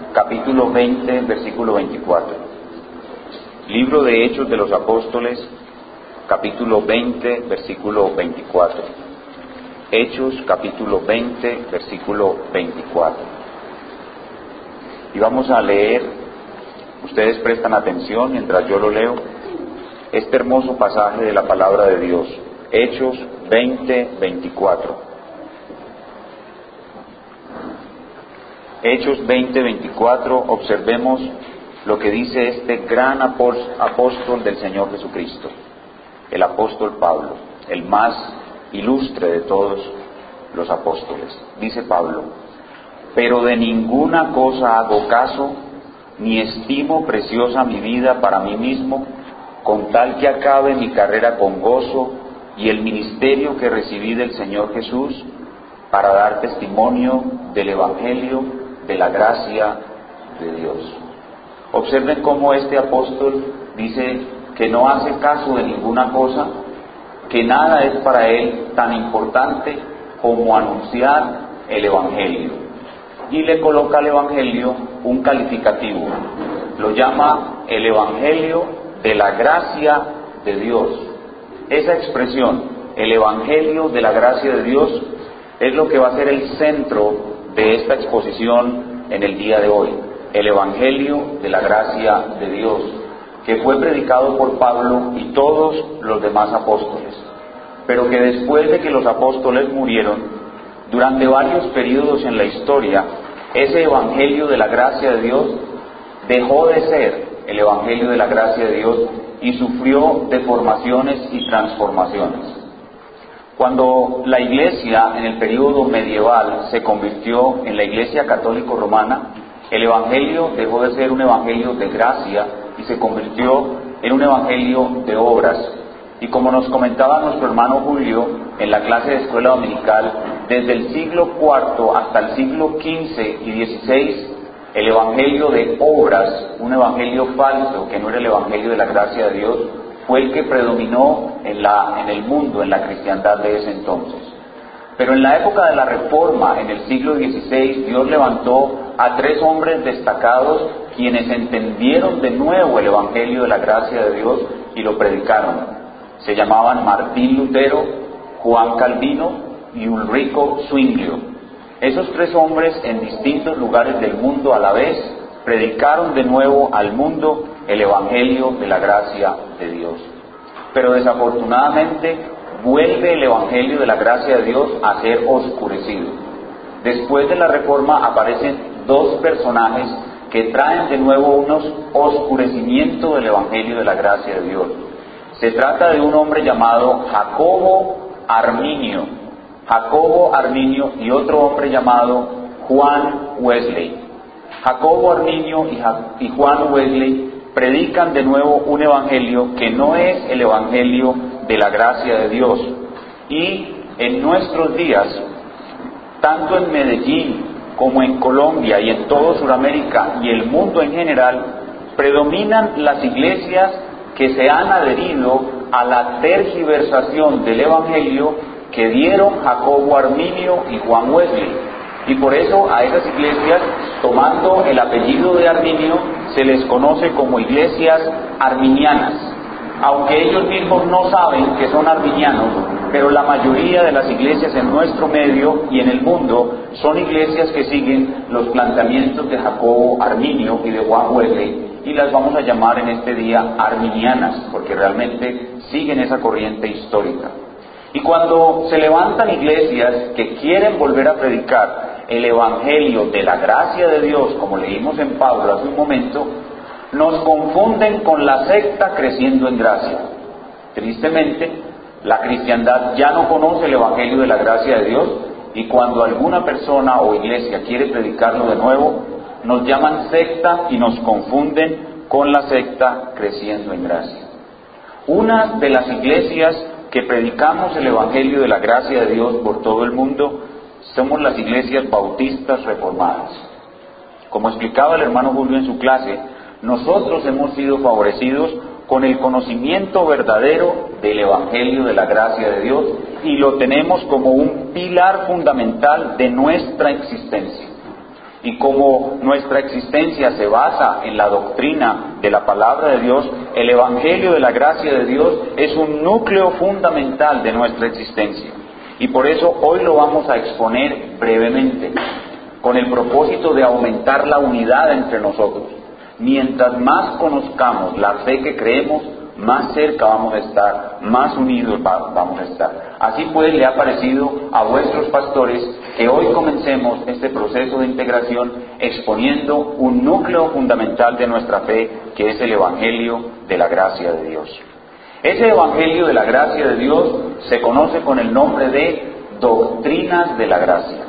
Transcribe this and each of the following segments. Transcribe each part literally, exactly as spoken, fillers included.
capítulo veinte, versículo veinticuatro. Libro de Hechos de los Apóstoles, capítulo veinte, versículo veinticuatro. Hechos, capítulo veinte, versículo veinticuatro. Y vamos a leer, ustedes prestan atención mientras yo lo leo, este hermoso pasaje de la palabra de Dios. Hechos veinte, veinticuatro. Hechos veinte, veinticuatro, observemos lo que dice este gran apóstol del Señor Jesucristo, el apóstol Pablo, el más ilustre de todos los apóstoles. Dice Pablo: pero de ninguna cosa hago caso, ni estimo preciosa mi vida para mí mismo, con tal que acabe mi carrera con gozo y el ministerio que recibí del Señor Jesús, para dar testimonio del Evangelio de la gracia de Dios. Observen cómo este apóstol dice que no hace caso de ninguna cosa, que nada es para él tan importante como anunciar el Evangelio. Y le coloca al Evangelio un calificativo, lo llama el Evangelio de la gracia de Dios. Esa expresión, el Evangelio de la gracia de Dios, es lo que va a ser el centro de esta exposición en el día de hoy. El Evangelio de la gracia de Dios, que fue predicado por Pablo y todos los demás apóstoles, pero que después de que los apóstoles murieron, durante varios periodos en la historia, ese Evangelio de la gracia de Dios dejó de ser el Evangelio de la gracia de Dios y sufrió deformaciones y transformaciones. Cuando la iglesia en el período medieval se convirtió en la iglesia católico romana, el evangelio dejó de ser un evangelio de gracia y se convirtió en un evangelio de obras. Y como nos comentaba nuestro hermano Julio en la clase de escuela dominical, desde el siglo cuarto hasta el siglo quince y dieciséis, el evangelio de obras, un evangelio falso que no era el evangelio de la gracia de Dios, fue el que predominó en, la, en el mundo, en la cristiandad de ese entonces. Pero en la época de la Reforma, en el siglo dieciséis, Dios levantó a tres hombres destacados quienes entendieron de nuevo el Evangelio de la gracia de Dios y lo predicaron. Se llamaban Martín Lutero, Juan Calvino y Ulrico Zwinglio. Esos tres hombres en distintos lugares del mundo a la vez predicaron de nuevo al mundo el Evangelio de la gracia de Dios. Pero desafortunadamente vuelve el Evangelio de la gracia de Dios a ser oscurecido. Después de la Reforma aparecen dos personajes que traen de nuevo unos oscurecimientos del Evangelio de la gracia de Dios. Se trata de un hombre llamado Jacobo Arminio, Jacobo Arminio y otro hombre llamado Juan Wesley. Jacobo Arminio y Juan Wesley predican de nuevo un evangelio que no es el evangelio de la gracia de Dios. Y en nuestros días, tanto en Medellín como en Colombia y en todo Sudamérica y el mundo en general, predominan las iglesias que se han adherido a la tergiversación del evangelio que dieron Jacobo Arminio y Juan Wesley. Y por eso a esas iglesias, tomando el apellido de Arminio, se les conoce como iglesias arminianas, aunque ellos mismos no saben que son arminianos, pero la mayoría de las iglesias en nuestro medio y en el mundo son iglesias que siguen los planteamientos de Jacobo Arminio y de Juan Wesley, y las vamos a llamar en este día arminianas, porque realmente siguen esa corriente histórica. Y cuando se levantan iglesias que quieren volver a predicar el Evangelio de la gracia de Dios, como leímos en Pablo hace un momento, nos confunden con la secta creciendo en gracia. Tristemente, la cristiandad ya no conoce el Evangelio de la gracia de Dios, y cuando alguna persona o iglesia quiere predicarlo de nuevo, nos llaman secta y nos confunden con la secta creciendo en gracia. Una de las iglesias que predicamos el Evangelio de la gracia de Dios por todo el mundo somos las iglesias bautistas reformadas. Como explicaba el hermano Julio en su clase, nosotros hemos sido favorecidos con el conocimiento verdadero del Evangelio de la gracia de Dios y lo tenemos como un pilar fundamental de nuestra existencia. Y como nuestra existencia se basa en la doctrina de la palabra de Dios, el Evangelio de la gracia de Dios es un núcleo fundamental de nuestra existencia. Y por eso hoy lo vamos a exponer brevemente, con el propósito de aumentar la unidad entre nosotros. Mientras más conozcamos la fe que creemos, más cerca vamos a estar, más unidos vamos a estar. Así pues, le ha parecido a vuestros pastores que hoy comencemos este proceso de integración exponiendo un núcleo fundamental de nuestra fe, que es el Evangelio de la gracia de Dios. Ese Evangelio de la gracia de Dios se conoce con el nombre de doctrinas de la gracia.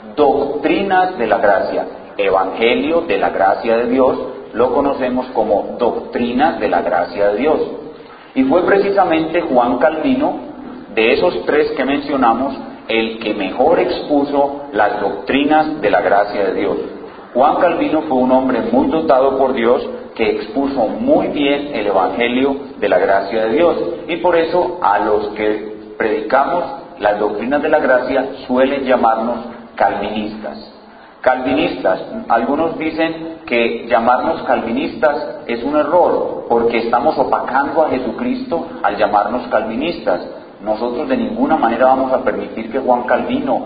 Doctrinas de la gracia. Evangelio de la gracia de Dios lo conocemos como doctrinas de la gracia de Dios. Y fue precisamente Juan Calvino, de esos tres que mencionamos, el que mejor expuso las doctrinas de la gracia de Dios. Juan Calvino fue un hombre muy dotado por Dios, que expuso muy bien el Evangelio de la gracia de Dios. Y por eso a los que predicamos las doctrinas de la gracia suelen llamarnos calvinistas. Calvinistas, algunos dicen que llamarnos calvinistas es un error, porque estamos opacando a Jesucristo al llamarnos calvinistas. Nosotros de ninguna manera vamos a permitir que Juan Calvino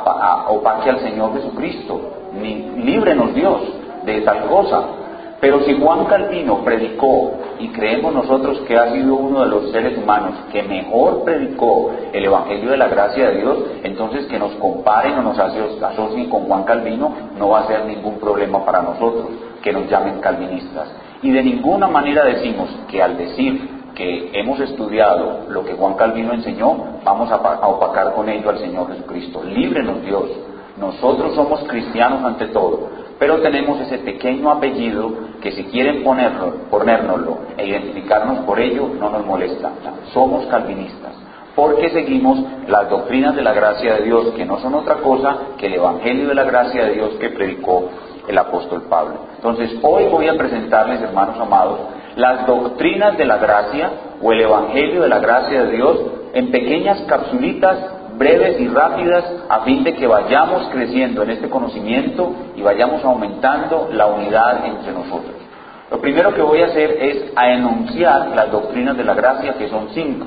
opaque al Señor Jesucristo, ni líbrenos Dios de tal cosa. Pero si Juan Calvino predicó, y creemos nosotros que ha sido uno de los seres humanos que mejor predicó el Evangelio de la gracia de Dios, entonces que nos comparen o nos asocien con Juan Calvino no va a ser ningún problema para nosotros, que nos llamen calvinistas. Y de ninguna manera decimos que al decir que hemos estudiado lo que Juan Calvino enseñó, vamos a opacar con ello al Señor Jesucristo. Líbrenos Dios. Nosotros somos cristianos ante todo, pero tenemos ese pequeño apellido que si quieren ponerlo, ponérnoslo e identificarnos por ello, no nos molesta. Somos calvinistas, porque seguimos las doctrinas de la gracia de Dios, que no son otra cosa que el Evangelio de la gracia de Dios que predicó el apóstol Pablo. Entonces, hoy voy a presentarles, hermanos amados, las doctrinas de la gracia o el Evangelio de la gracia de Dios en pequeñas capsulitas breves y rápidas, a fin de que vayamos creciendo en este conocimiento y vayamos aumentando la unidad entre nosotros. Lo primero que voy a hacer es a enunciar las doctrinas de la gracia, que son cinco.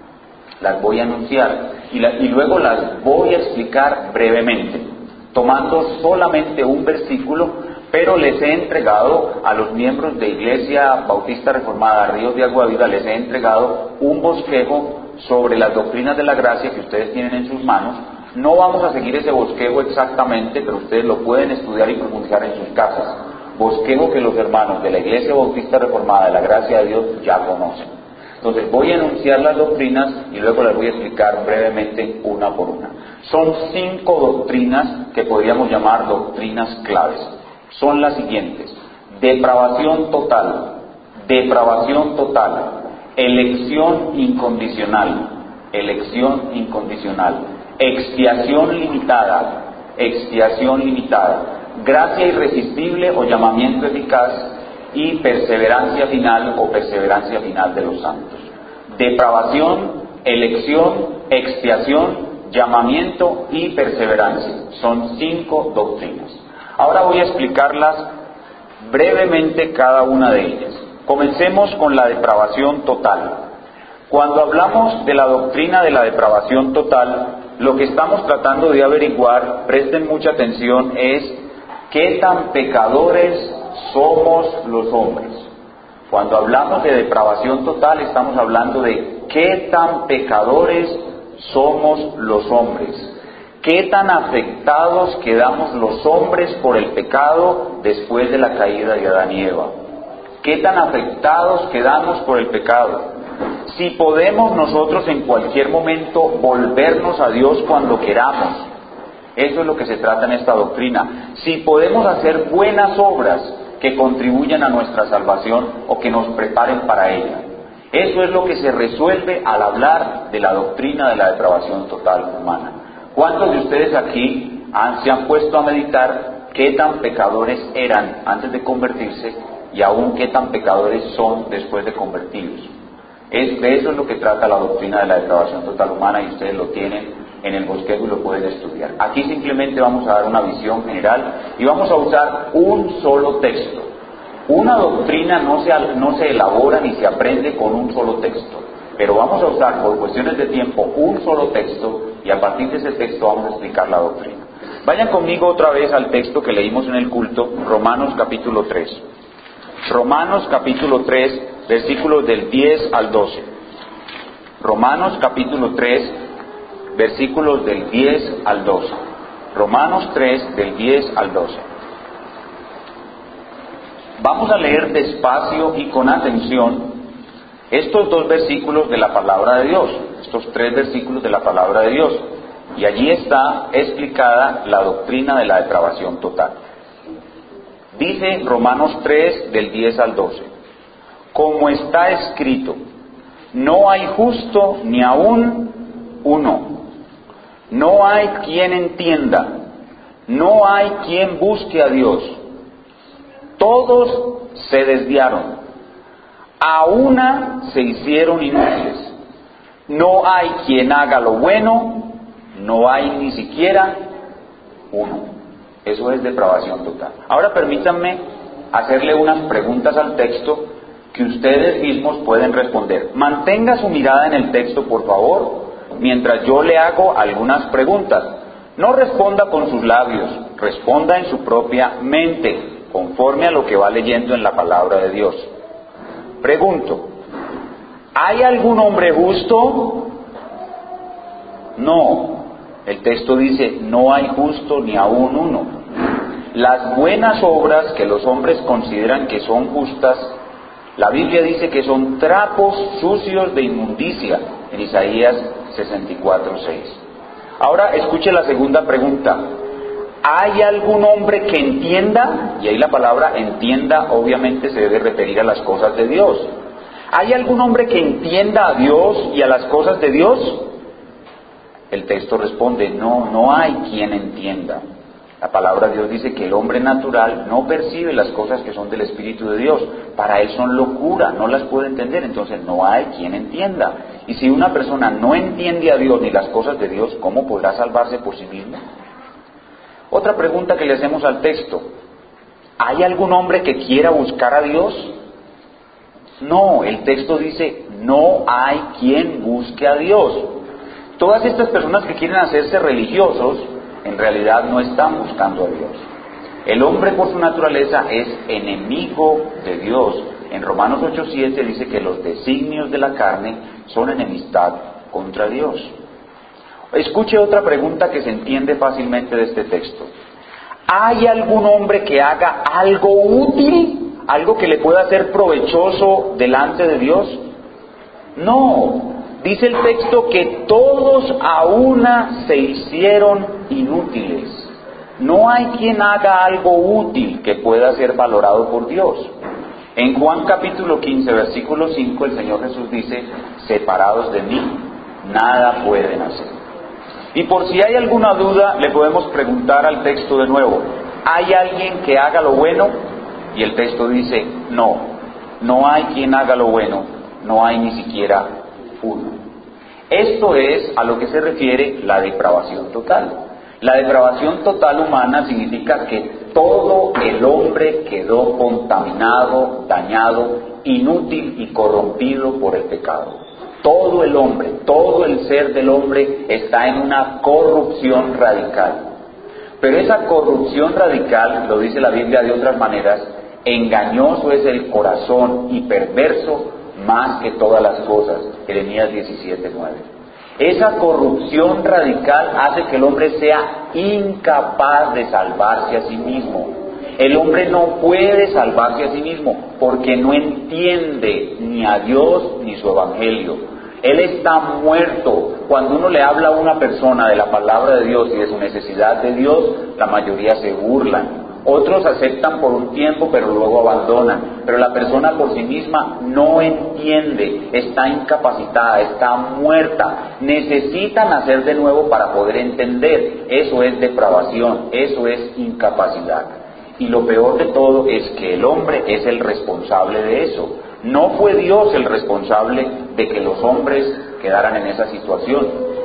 Las voy a enunciar y, la, y luego las voy a explicar brevemente, tomando solamente un versículo, pero les he entregado a los miembros de Iglesia Bautista Reformada Ríos de Agua Viva, les he entregado un bosquejo sobre las doctrinas de la gracia que ustedes tienen en sus manos. No vamos a seguir ese bosquejo exactamente, pero ustedes lo pueden estudiar y profundizar en sus casas. Bosquejo que los hermanos de la Iglesia Bautista Reformada de la gracia de Dios ya conocen. Entonces voy a enunciar las doctrinas y luego las voy a explicar brevemente una por una. Son cinco doctrinas que podríamos llamar doctrinas claves. Son las siguientes: depravación total, depravación total, elección incondicional, elección incondicional, expiación limitada, expiación limitada, gracia irresistible o llamamiento eficaz y perseverancia final o perseverancia final de los santos. Depravación, elección, expiación, llamamiento y perseverancia. Son cinco doctrinas. Ahora voy a explicarlas brevemente cada una de ellas. Comencemos con la depravación total. Cuando hablamos de la doctrina de la depravación total, lo que estamos tratando de averiguar, presten mucha atención, es qué tan pecadores somos los hombres. Cuando hablamos de depravación total, estamos hablando de qué tan pecadores somos los hombres. ¿Qué tan afectados quedamos los hombres por el pecado después de la caída de Adán y Eva? ¿Qué tan afectados quedamos por el pecado? Si podemos nosotros en cualquier momento volvernos a Dios cuando queramos. Eso es lo que se trata en esta doctrina. Si podemos hacer buenas obras que contribuyan a nuestra salvación o que nos preparen para ella. Eso es lo que se resuelve al hablar de la doctrina de la depravación total humana. ¿Cuántos de ustedes aquí han, se han puesto a meditar qué tan pecadores eran antes de convertirse y aún qué tan pecadores son después de convertidos? Es, de eso es lo que trata la doctrina de la depravación total humana, y ustedes lo tienen en el bosquejo y lo pueden estudiar. Aquí simplemente vamos a dar una visión general y vamos a usar un solo texto. Una doctrina no se, no se elabora ni se aprende con un solo texto, pero vamos a usar por cuestiones de tiempo un solo texto y a partir de ese texto vamos a explicar la doctrina. Vayan conmigo otra vez al texto que leímos en el culto, Romanos capítulo tres. Romanos capítulo tres, versículos del diez al doce. Romanos capítulo tres, versículos del diez al doce. Romanos tres, del diez al doce. Vamos a leer despacio y con atención estos dos versículos de la palabra de Dios, estos tres versículos de la palabra de Dios. Y allí está explicada la doctrina de la depravación total. Dice Romanos tres, del diez al doce. Como está escrito, no hay justo ni aún uno. No hay quien entienda. No hay quien busque a Dios. Todos se desviaron. A una se hicieron inútiles. No hay quien haga lo bueno. No hay ni siquiera uno. Eso es depravación total. Ahora permítanme hacerle unas preguntas al texto que ustedes mismos pueden responder. Mantenga su mirada en el texto, por favor, mientras yo le hago algunas preguntas. No responda con sus labios, responda en su propia mente, conforme a lo que va leyendo en la palabra de Dios. Pregunto, ¿hay algún hombre justo? No. El texto dice, no hay justo ni aún uno. Las buenas obras que los hombres consideran que son justas, la Biblia dice que son trapos sucios de inmundicia, en Isaías sesenta y cuatro, seis. Ahora escuche la segunda pregunta. ¿Hay algún hombre que entienda? Y ahí la palabra entienda obviamente se debe referir a las cosas de Dios. ¿Hay algún hombre que entienda a Dios y a las cosas de Dios? El texto responde, no, no hay quien entienda. La palabra de Dios dice que el hombre natural no percibe las cosas que son del Espíritu de Dios. Para él son locura, no las puede entender, entonces no hay quien entienda. Y si una persona no entiende a Dios ni las cosas de Dios, ¿cómo podrá salvarse por sí mismo? Otra pregunta que le hacemos al texto, ¿hay algún hombre que quiera buscar a Dios? No, el texto dice, no hay quien busque a Dios. Todas estas personas que quieren hacerse religiosos, en realidad no están buscando a Dios. El hombre por su naturaleza es enemigo de Dios. En Romanos ocho siete dice que los designios de la carne son enemistad contra Dios. Escuche otra pregunta que se entiende fácilmente de este texto. ¿Hay algún hombre que haga algo útil? ¿Algo que le pueda ser provechoso delante de Dios? No. Dice el texto que todos a una se hicieron inútiles. No hay quien haga algo útil que pueda ser valorado por Dios. En Juan capítulo quince, versículo cinco, el Señor Jesús dice, separados de mí, nada pueden hacer. Y por si hay alguna duda, le podemos preguntar al texto de nuevo, ¿hay alguien que haga lo bueno? Y el texto dice, no, no hay quien haga lo bueno, no hay ni siquiera uno. Esto es a lo que se refiere la depravación total. La depravación total humana significa que todo el hombre quedó contaminado, dañado, inútil y corrompido por el pecado. Todo el hombre, todo el ser del hombre está en una corrupción radical. Pero esa corrupción radical, lo dice la Biblia de otras maneras, engañoso es el corazón y perverso más que todas las cosas. Jeremías diecisiete nueve. Esa corrupción radical hace que el hombre sea incapaz de salvarse a sí mismo. El hombre no puede salvarse a sí mismo porque no entiende ni a Dios ni su evangelio. Él está muerto. Cuando uno le habla a una persona de la palabra de Dios y de su necesidad de Dios, la mayoría se burlan. Otros aceptan por un tiempo, pero luego abandonan. Pero la persona por sí misma no entiende, está incapacitada, está muerta. Necesita nacer de nuevo para poder entender. Eso es depravación, eso es incapacidad. Y lo peor de todo es que el hombre es el responsable de eso. No fue Dios el responsable de que los hombres quedaran en esa situación.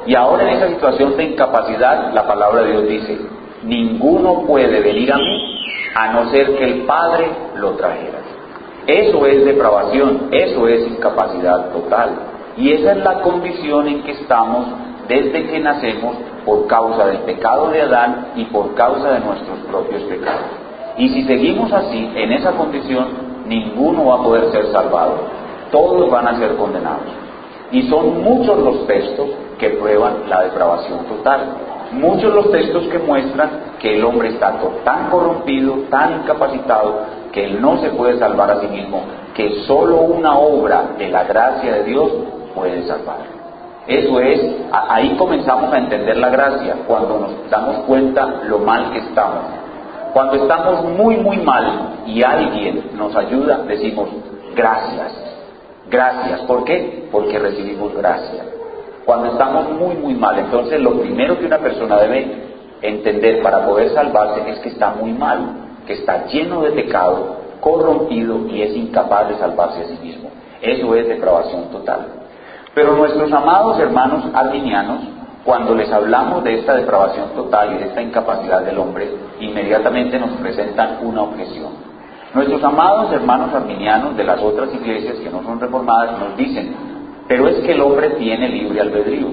Y ahora en esa situación de incapacidad, la palabra de Dios dice, ninguno puede venir a mí a no ser que el Padre lo trajera. Eso es depravación, eso es incapacidad total. Y esa es la condición en que estamos desde que nacemos por causa del pecado de Adán y por causa de nuestros propios pecados. Y si seguimos así, en esa condición, ninguno va a poder ser salvado. Todos van a ser condenados. Y son muchos los textos que prueban la depravación total. Muchos los textos que muestran que el hombre está tan corrompido, tan incapacitado, que él no se puede salvar a sí mismo, que solo una obra de la gracia de Dios puede salvarlo. Eso es, ahí comenzamos a entender la gracia, cuando nos damos cuenta lo mal que estamos. Cuando estamos muy, muy mal y alguien nos ayuda, decimos, gracias, gracias. ¿Por qué? Porque recibimos gracia. Cuando estamos muy, muy mal, entonces lo primero que una persona debe entender para poder salvarse es que está muy mal, que está lleno de pecado, corrompido y es incapaz de salvarse a sí mismo. Eso es depravación total. Pero nuestros amados hermanos arminianos, cuando les hablamos de esta depravación total y de esta incapacidad del hombre, inmediatamente nos presentan una objeción. Nuestros amados hermanos arminianos de las otras iglesias que no son reformadas nos dicen, pero es que el hombre tiene libre albedrío.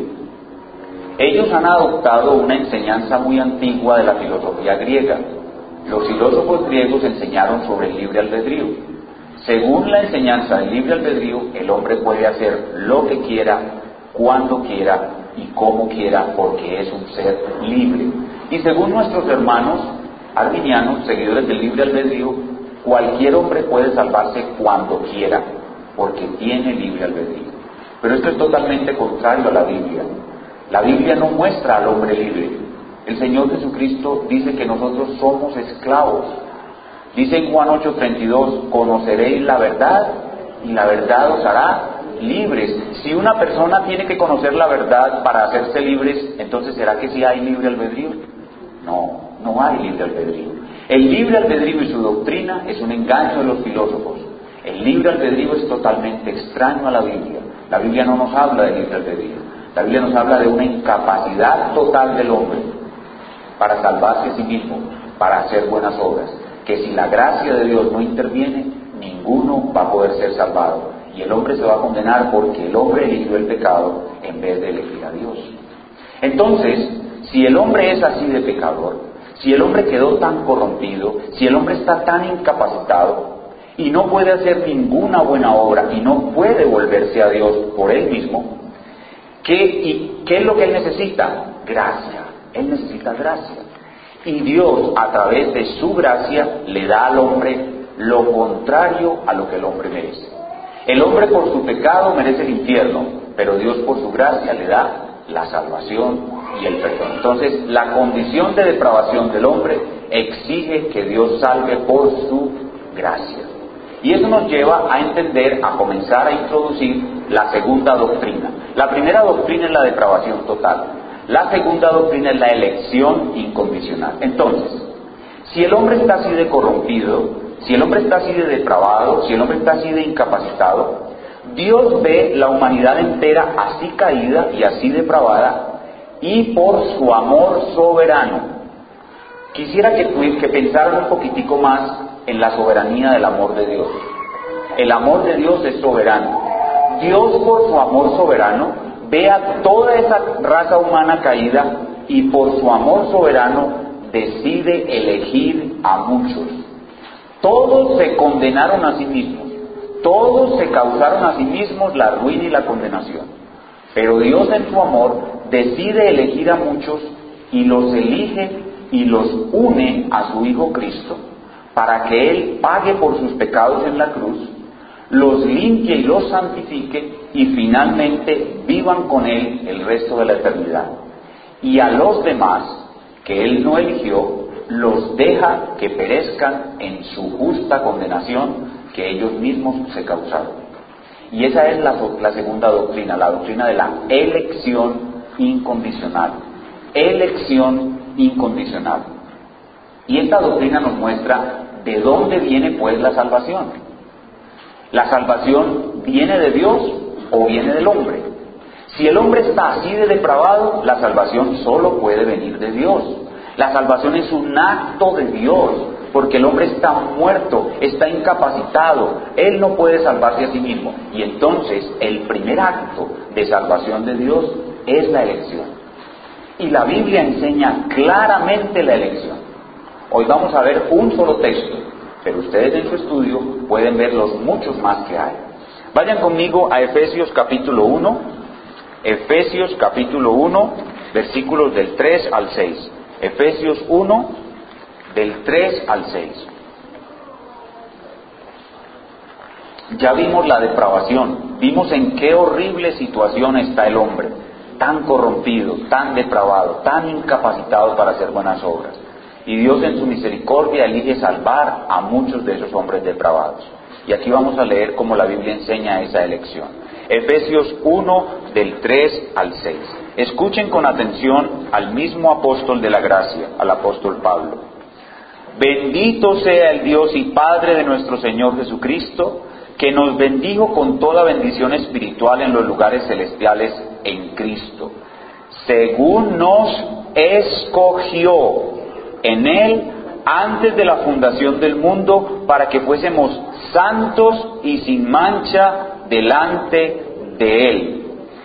Ellos han adoptado una enseñanza muy antigua de la filosofía griega. Los filósofos griegos enseñaron sobre el libre albedrío. Según la enseñanza del libre albedrío, el hombre puede hacer lo que quiera, cuando quiera y como quiera, porque es un ser libre. Y según nuestros hermanos arminianos, seguidores del libre albedrío, cualquier hombre puede salvarse cuando quiera, porque tiene libre albedrío. Pero esto es totalmente contrario a la Biblia. La Biblia no muestra al hombre libre. El Señor Jesucristo dice que nosotros somos esclavos. Dice en Juan ocho treinta y dos, conoceréis la verdad y la verdad os hará libres. Si una persona tiene que conocer la verdad para hacerse libres, entonces ¿será que sí hay libre albedrío? No, no hay libre albedrío. El libre albedrío y su doctrina es un engaño de los filósofos. El libre albedrío es totalmente extraño a la Biblia. La Biblia no nos habla de libre albedrío. La Biblia nos habla de una incapacidad total del hombre para salvarse a sí mismo, para hacer buenas obras. Que si la gracia de Dios no interviene, ninguno va a poder ser salvado. Y el hombre se va a condenar porque el hombre eligió el pecado en vez de elegir a Dios. Entonces, si el hombre es así de pecador, si el hombre quedó tan corrompido, si el hombre está tan incapacitado y no puede hacer ninguna buena obra y no puede volverse a Dios por él mismo, ¿qué, y, ¿qué es lo que él necesita? Gracia. Él necesita gracia. Y Dios, a través de su gracia, le da al hombre lo contrario a lo que el hombre merece. El hombre por su pecado merece el infierno, pero Dios por su gracia le da la salvación y el perdón. Entonces, la condición de depravación del hombre exige que Dios salve por su gracia. Y eso nos lleva a entender, a comenzar a introducir la segunda doctrina. La primera doctrina es la depravación total. La segunda doctrina es la elección incondicional. Entonces, si el hombre está así de corrompido, si el hombre está así de depravado, si el hombre está así de incapacitado, Dios ve la humanidad entera así caída y así depravada, y por su amor soberano, quisiera que, que pensaran un poquitico más en la soberanía del amor de Dios. El amor de Dios es soberano. Dios por su amor soberano ve a toda esa raza humana caída y por su amor soberano decide elegir a muchos. Todos se condenaron a sí mismos, todos se causaron a sí mismos la ruina y la condenación. Pero Dios en su amor decide elegir a muchos y los elige y los une a su Hijo Cristo para que Él pague por sus pecados en la cruz, los limpie y los santifique y finalmente vivan con Él el resto de la eternidad. Y a los demás que Él no eligió, los deja que perezcan en su justa condenación que ellos mismos se causaron. Y esa es la, la segunda doctrina, la doctrina de la elección incondicional. Elección incondicional. Y esta doctrina nos muestra de dónde viene pues la salvación. La salvación viene de Dios o viene del hombre. Si el hombre está así de depravado, la salvación solo puede venir de Dios. La salvación es un acto de Dios, porque el hombre está muerto, está incapacitado, él no puede salvarse a sí mismo. Y entonces el primer acto de salvación de Dios es la elección. Y la Biblia enseña claramente la elección. Hoy vamos a ver un solo texto, pero ustedes en su estudio pueden ver los muchos más que hay. Vayan conmigo a Efesios capítulo uno, Efesios capítulo uno, versículos del tres al seis. Efesios uno, del tres al seis. Ya vimos la depravación, vimos en qué horrible situación está el hombre, tan corrompido, tan depravado, tan incapacitado para hacer buenas obras. Y Dios en su misericordia elige salvar a muchos de esos hombres depravados. Y aquí vamos a leer cómo la Biblia enseña esa elección. Efesios uno, del tres al seis. Escuchen con atención al mismo apóstol de la gracia, al apóstol Pablo. Bendito sea el Dios y Padre de nuestro Señor Jesucristo, que nos bendijo con toda bendición espiritual en los lugares celestiales en Cristo, según nos escogió en Él antes de la fundación del mundo, para que fuésemos santos y sin mancha delante de Él,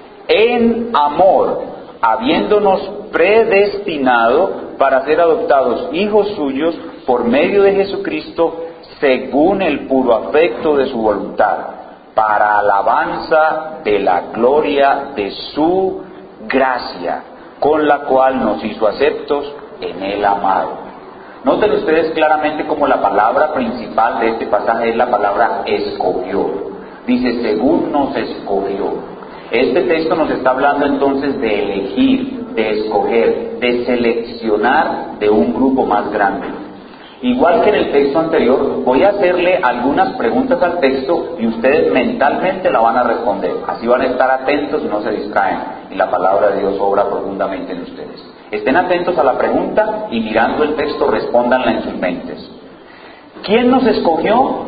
en amor, habiéndonos predestinado para ser adoptados hijos suyos por medio de Jesucristo, según el puro afecto de su voluntad, para alabanza de la gloria de su gracia, con la cual nos hizo aceptos en el amado. Noten ustedes claramente como la palabra principal de este pasaje es la palabra escogió. Dice, según nos escogió. Este texto nos está hablando entonces de elegir, de escoger, de seleccionar de un grupo más grande. Igual que en el texto anterior, voy a hacerle algunas preguntas al texto y ustedes mentalmente la van a responder. Así van a estar atentos y no se distraen. Y la palabra de Dios obra profundamente en ustedes. Estén atentos a la pregunta y mirando el texto respóndanla en sus mentes. ¿Quién nos escogió?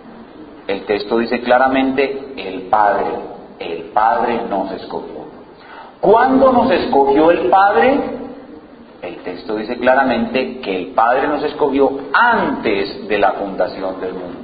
El texto dice claramente, el Padre. El Padre nos escogió. ¿Cuándo nos escogió el Padre? El texto dice claramente que el Padre nos escogió antes de la fundación del mundo.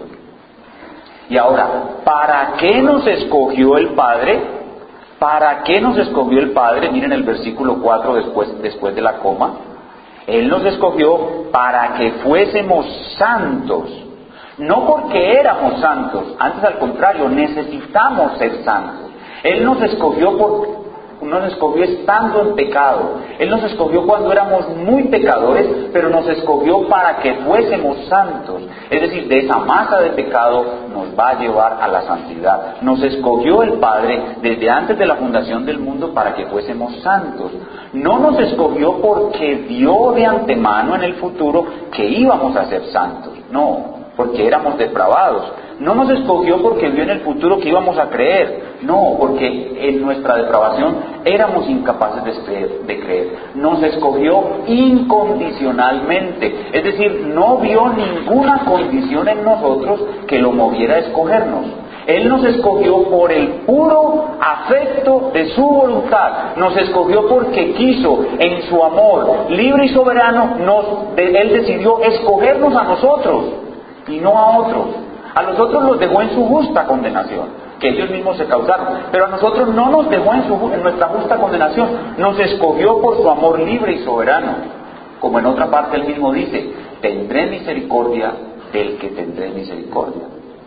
Y ahora, ¿para qué nos escogió el Padre? ¿Para qué nos escogió el Padre? Miren el versículo cuatro después, después de la coma. Él nos escogió para que fuésemos santos. No porque éramos santos, antes al contrario, necesitamos ser santos. Él nos escogió por... nos escogió estando en pecado. Él nos escogió cuando éramos muy pecadores, pero nos escogió para que fuésemos santos. Es decir, de esa masa de pecado nos va a llevar a la santidad. Nos escogió el Padre desde antes de la fundación del mundo para que fuésemos santos. No nos escogió porque vio de antemano en el futuro que íbamos a ser santos. No, porque éramos depravados. No nos escogió porque vio en el futuro que íbamos a creer. No, porque en nuestra depravación éramos incapaces de creer, de creer. Nos escogió incondicionalmente. Es decir, no vio ninguna condición en nosotros que lo moviera a escogernos. Él nos escogió por el puro afecto de su voluntad. Nos escogió porque quiso, en su amor libre y soberano, nos, de, Él decidió escogernos a nosotros y no a otros. A los otros los dejó en su justa condenación, que ellos mismos se causaron. Pero a nosotros no nos dejó en, su, en nuestra justa condenación. Nos escogió por su amor libre y soberano. Como en otra parte él mismo dice, tendré misericordia del que tendré misericordia.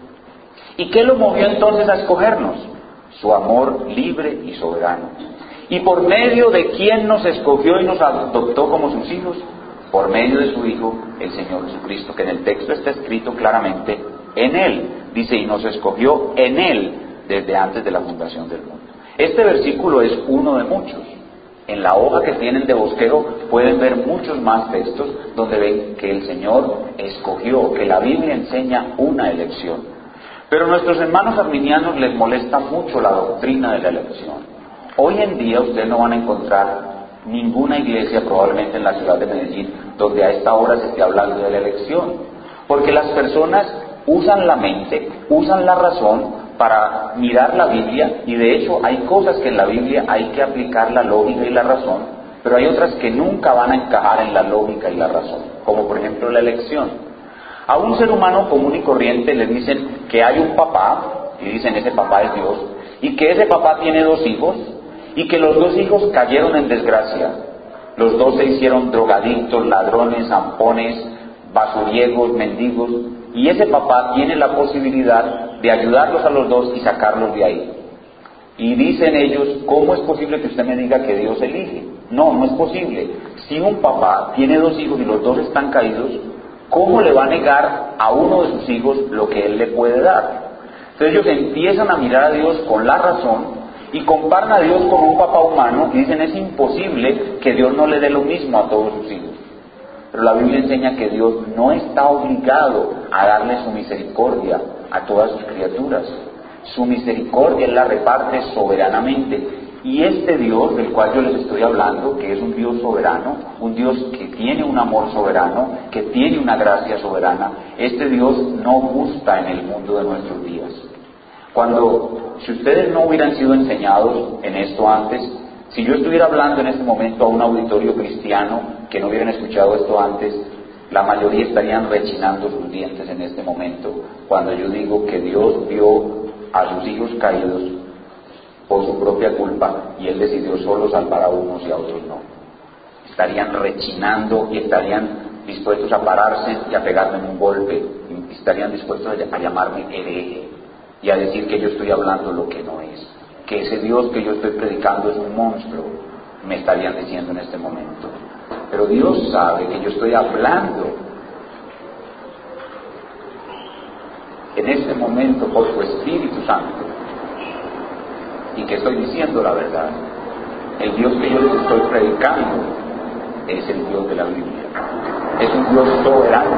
¿Y qué lo movió entonces a escogernos? Su amor libre y soberano. ¿Y por medio de quién nos escogió y nos adoptó como sus hijos? Por medio de su Hijo, el Señor Jesucristo, que en el texto está escrito claramente, en Él, dice, y nos escogió en Él desde antes de la fundación del mundo. Este versículo es uno de muchos. En la hoja que tienen de bosquejo pueden ver muchos más textos donde ven que el Señor escogió, que la Biblia enseña una elección. Pero a nuestros hermanos arminianos les molesta mucho la doctrina de la elección. Hoy en día ustedes no van a encontrar ninguna iglesia, probablemente en la ciudad de Medellín, donde a esta hora se esté hablando de la elección. Porque las personas usan la mente, usan la razón para mirar la Biblia, y de hecho hay cosas que en la Biblia hay que aplicar la lógica y la razón, pero hay otras que nunca van a encajar en la lógica y la razón, como por ejemplo la elección. A un ser humano común y corriente le dicen que hay un papá, y dicen ese papá es Dios, y que ese papá tiene dos hijos, y que los dos hijos cayeron en desgracia. Los dos se hicieron drogadictos, ladrones, zampones, basuriegos, mendigos, y ese papá tiene la posibilidad de ayudarlos a los dos y sacarlos de ahí. Y dicen ellos, ¿cómo es posible que usted me diga que Dios elige? No, no es posible. Si un papá tiene dos hijos y los dos están caídos, ¿cómo le va a negar a uno de sus hijos lo que él le puede dar? Entonces ellos empiezan a mirar a Dios con la razón y comparan a Dios con un papá humano y dicen, es imposible que Dios no le dé lo mismo a todos sus hijos. Pero la Biblia enseña que Dios no está obligado a darle su misericordia a todas sus criaturas. Su misericordia Él la reparte soberanamente. Y este Dios del cual yo les estoy hablando, que es un Dios soberano, un Dios que tiene un amor soberano, que tiene una gracia soberana, este Dios no gusta en el mundo de nuestros días. Cuando, si ustedes no hubieran sido enseñados en esto antes, si yo estuviera hablando en este momento a un auditorio cristiano que no hubieran escuchado esto antes, la mayoría estarían rechinando sus dientes en este momento, cuando yo digo que Dios vio a sus hijos caídos por su propia culpa y Él decidió solo salvar a unos y a otros no. Estarían rechinando y estarían dispuestos a pararse y a pegarme en un golpe, y estarían dispuestos a llamarme hereje y a decir que yo estoy hablando lo que no es, que ese Dios que yo estoy predicando es un monstruo, me estarían diciendo en este momento. Pero Dios sabe que yo estoy hablando en este momento por su Espíritu Santo y que estoy diciendo la verdad. El Dios que yo les estoy predicando es el Dios de la Biblia. Es un Dios soberano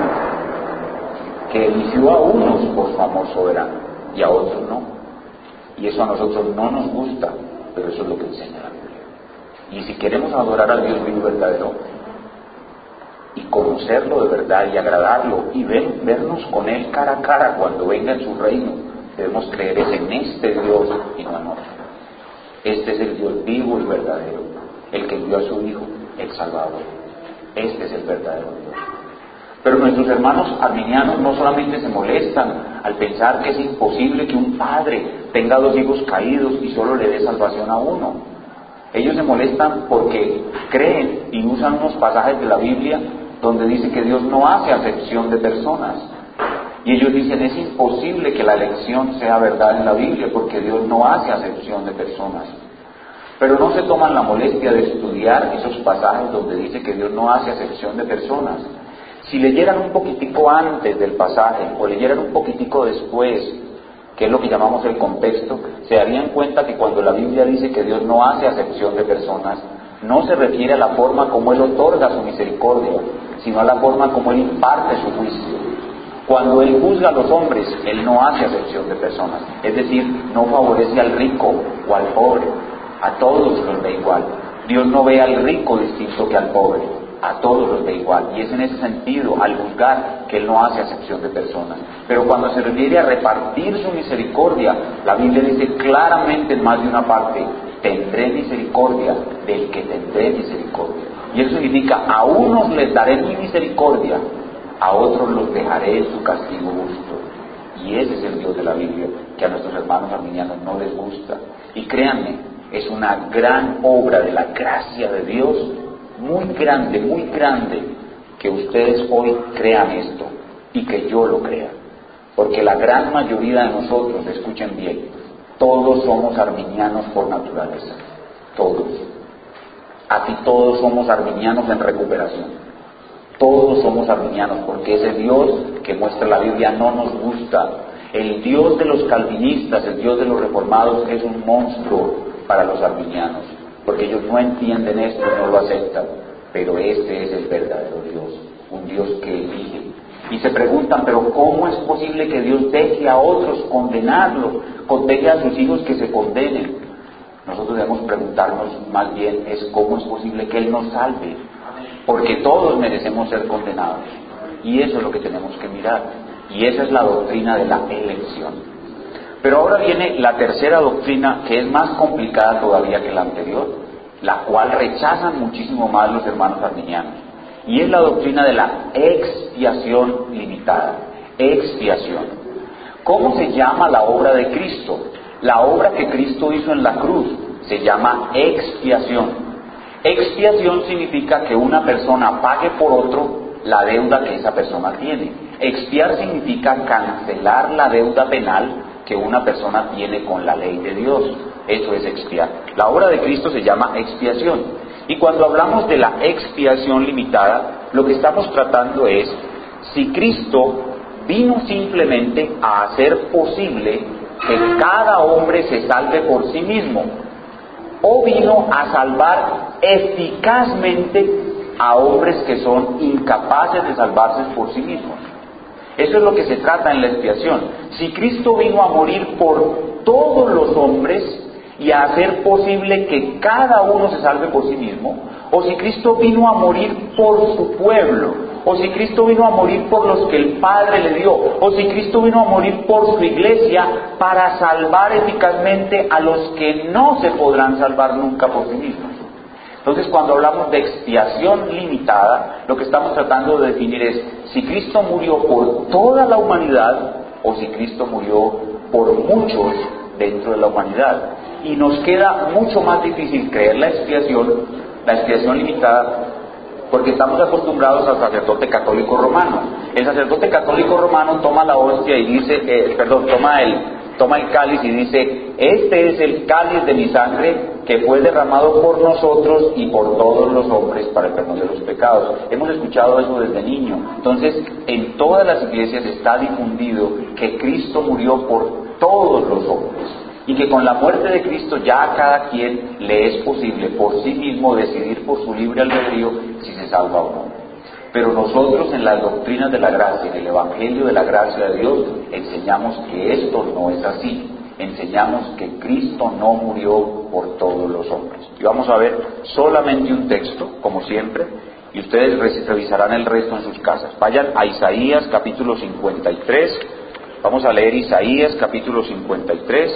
que eligió a unos por su amor soberano y a otros no. Y eso a nosotros no nos gusta, pero eso es lo que enseña la Biblia. Y si queremos adorar al Dios vivo y verdadero y conocerlo de verdad y agradarlo y ver, vernos con Él cara a cara cuando venga en su reino, debemos creer es en este Dios y no en otro. Este es el Dios vivo y verdadero, el que envió a su Hijo, el Salvador. Este es el verdadero Dios. Pero nuestros hermanos arminianos no solamente se molestan al pensar que es imposible que un padre tenga dos hijos caídos y solo le dé salvación a uno. Ellos se molestan porque creen y usan unos pasajes de la Biblia donde dice que Dios no hace acepción de personas. Y ellos dicen, es imposible que la elección sea verdad en la Biblia porque Dios no hace acepción de personas. Pero no se toman la molestia de estudiar esos pasajes donde dice que Dios no hace acepción de personas. Si leyeran un poquitico antes del pasaje o leyeran un poquitico después, que es lo que llamamos el contexto, se darían cuenta que cuando la Biblia dice que Dios no hace acepción de personas, no se refiere a la forma como Él otorga su misericordia, sino a la forma como Él imparte su juicio. Cuando Él juzga a los hombres, Él no hace acepción de personas, es decir, no favorece al rico o al pobre, a todos los ve igual. Dios no ve al rico distinto que al pobre, a todos los ve igual, y es en ese sentido, al juzgar, que Él no hace acepción de personas. Pero cuando se refiere a repartir su misericordia, la Biblia dice claramente en más de una parte, tendré misericordia del que tendré misericordia. Y eso significa, a unos les daré mi misericordia, a otros los dejaré en su castigo justo. Y ese es el Dios de la Biblia, que a nuestros hermanos arminianos no les gusta. Y créanme, es una gran obra de la gracia de Dios, muy grande, muy grande, que ustedes hoy crean esto y que yo lo crea. Porque la gran mayoría de nosotros, escuchen bien, todos somos arminianos por naturaleza, todos. Aquí todos somos arminianos en recuperación. Todos somos arminianos porque ese Dios que muestra la Biblia no nos gusta. El Dios de los calvinistas, el Dios de los reformados es un monstruo para los arminianos, porque ellos no entienden esto y no lo aceptan. Pero este es el verdadero Dios, un Dios que elige. Y se preguntan, pero ¿cómo es posible que Dios deje a otros condenarlo, deje a sus hijos que se condenen? Nosotros debemos preguntarnos más bien es cómo es posible que Él nos salve, porque todos merecemos ser condenados, y eso es lo que tenemos que mirar, y esa es la doctrina de la elección. Pero ahora viene la tercera doctrina, que es más complicada todavía que la anterior, la cual rechazan muchísimo más los hermanos arminianos, y es la doctrina de la expiación limitada. Expiación. ¿Cómo se llama la obra de Cristo? La obra que Cristo hizo en la cruz se llama expiación. Expiación significa que una persona pague por otro la deuda que esa persona tiene. Expiar significa cancelar la deuda penal que una persona tiene con la ley de Dios. Eso es expiar. La obra de Cristo se llama expiación. Y cuando hablamos de la expiación limitada, lo que estamos tratando es si Cristo vino simplemente a hacer posible que cada hombre se salve por sí mismo, o vino a salvar eficazmente a hombres que son incapaces de salvarse por sí mismos. Eso es lo que se trata en la expiación. Si Cristo vino a morir por todos los hombres y a hacer posible que cada uno se salve por sí mismo, o si Cristo vino a morir por su pueblo, o si Cristo vino a morir por los que el Padre le dio, o si Cristo vino a morir por su iglesia para salvar eficazmente a los que no se podrán salvar nunca por sí mismos. Entonces, cuando hablamos de expiación limitada, lo que estamos tratando de definir es si Cristo murió por toda la humanidad o si Cristo murió por muchos dentro de la humanidad. Y nos queda mucho más difícil creer la expiación, la expiación limitada, porque estamos acostumbrados al sacerdote católico romano. El sacerdote católico romano toma la hostia y dice, eh, perdón, toma el, toma el cáliz y dice, este es el cáliz de mi sangre que fue derramado por nosotros y por todos los hombres para el perdón de los pecados. Hemos escuchado eso desde niño. Entonces, en todas las iglesias está difundido que Cristo murió por todos los hombres, y que con la muerte de Cristo ya a cada quien le es posible por sí mismo decidir por su libre albedrío si se salva o no. Pero nosotros en las doctrinas de la gracia, en el Evangelio de la gracia de Dios, enseñamos que esto no es así. Enseñamos que Cristo no murió por todos los hombres. Y vamos a ver solamente un texto, como siempre, y ustedes revisarán el resto en sus casas. Vayan a Isaías capítulo cincuenta y tres, vamos a leer Isaías capítulo cincuenta y tres,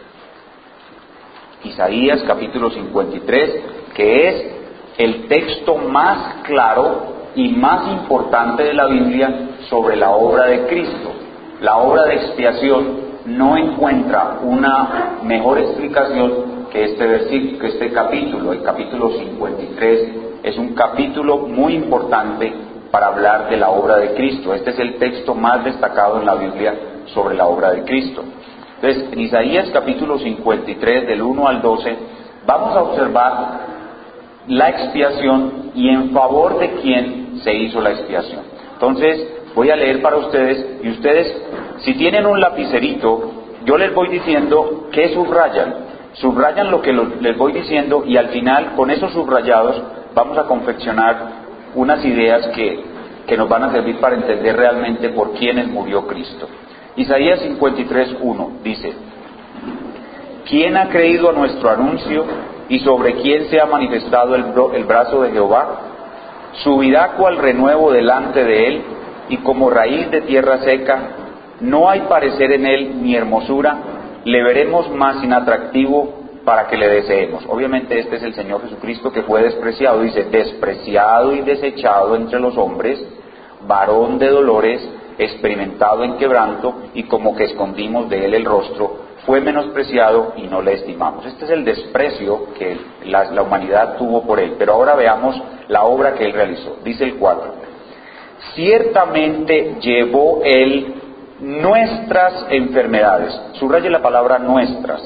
Isaías capítulo cincuenta y tres, que es el texto más claro y más importante de la Biblia sobre la obra de Cristo. La obra de expiación no encuentra una mejor explicación que este versículo, que este capítulo. El capítulo cincuenta y tres es un capítulo muy importante para hablar de la obra de Cristo. Este es el texto más destacado en la Biblia sobre la obra de Cristo. Entonces, en Isaías capítulo cincuenta y tres, del uno al doce, vamos a observar la expiación y en favor de quién se hizo la expiación. Entonces, voy a leer para ustedes, y ustedes, si tienen un lapicerito, yo les voy diciendo qué subrayan. Subrayan lo que les voy diciendo, y al final, con esos subrayados, vamos a confeccionar unas ideas que, que nos van a servir para entender realmente por quiénes murió Cristo. Isaías cincuenta y tres, uno dice: ¿quién ha creído a nuestro anuncio y sobre quién se ha manifestado el, el brazo de Jehová? Subirá cual renuevo delante de él, y como raíz de tierra seca, no hay parecer en él ni hermosura, le veremos más inatractivo para que le deseemos. Obviamente este es el Señor Jesucristo, que fue despreciado, dice, despreciado y desechado entre los hombres, varón de dolores, experimentado en quebranto, y como que escondimos de él el rostro, fue menospreciado y no le estimamos. Este es el desprecio que la, la humanidad tuvo por él. Pero ahora veamos la obra que él realizó. Dice el cuatro: ciertamente llevó él nuestras enfermedades. Subraye la palabra nuestras.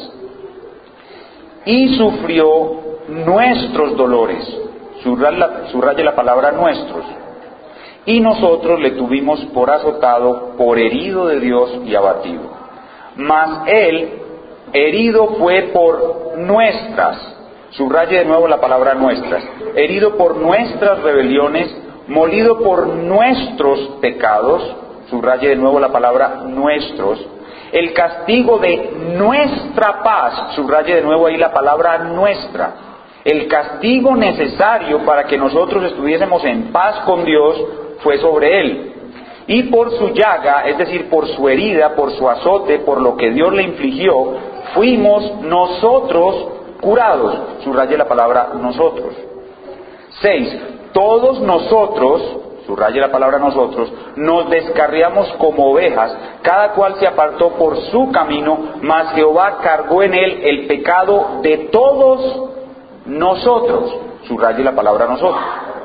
Y sufrió nuestros dolores. Subraye la, subraye la palabra nuestros. Y nosotros le tuvimos por azotado, por herido de Dios y abatido. Mas él herido fue por nuestras, subraye de nuevo la palabra nuestras, herido por nuestras rebeliones, molido por nuestros pecados, subraye de nuevo la palabra nuestros, el castigo de nuestra paz, subraye de nuevo ahí la palabra nuestra, el castigo necesario para que nosotros estuviésemos en paz con Dios fue sobre él. Y por su llaga, es decir, por su herida, por su azote, por lo que Dios le infligió, fuimos nosotros curados. Subraye la palabra nosotros. Seis. Todos nosotros, subraye la palabra nosotros, nos descarriamos como ovejas, cada cual se apartó por su camino, mas Jehová cargó en él el pecado de todos nosotros. Subraye la palabra nosotros.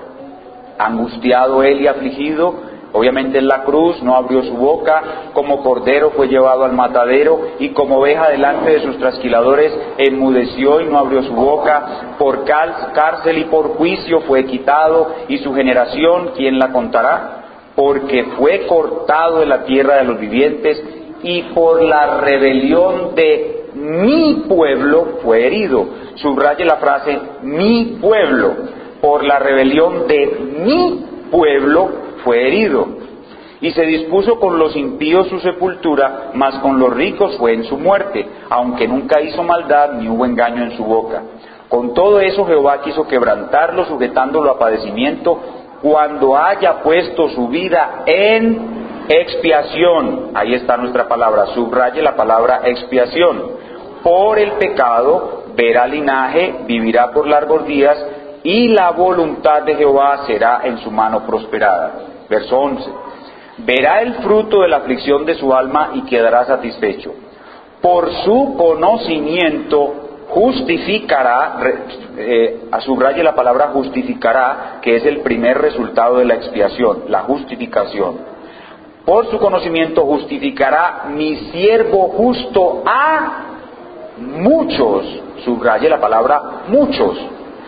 Angustiado él y afligido, obviamente en la cruz no abrió su boca, como cordero fue llevado al matadero, y como oveja delante de sus trasquiladores enmudeció y no abrió su boca. Por cárcel y por juicio fue quitado, y su generación, ¿quién la contará? Porque fue cortado de la tierra de los vivientes, y por la rebelión de mi pueblo fue herido. Subraye la frase, mi pueblo. Por la rebelión de mi pueblo fue herido. Y se dispuso con los impíos su sepultura, mas con los ricos fue en su muerte, aunque nunca hizo maldad ni hubo engaño en su boca. Con todo eso Jehová quiso quebrantarlo, sujetándolo a padecimiento, cuando haya puesto su vida en expiación. Ahí está nuestra palabra, subraye la palabra expiación. Por el pecado verá linaje, vivirá por largos días, y la voluntad de Jehová será en su mano prosperada. Verso once. Verá el fruto de la aflicción de su alma y quedará satisfecho. Por su conocimiento justificará, eh, subraye la palabra justificará, que es el primer resultado de la expiación, la justificación. Por su conocimiento justificará mi siervo justo a muchos, subraye la palabra muchos,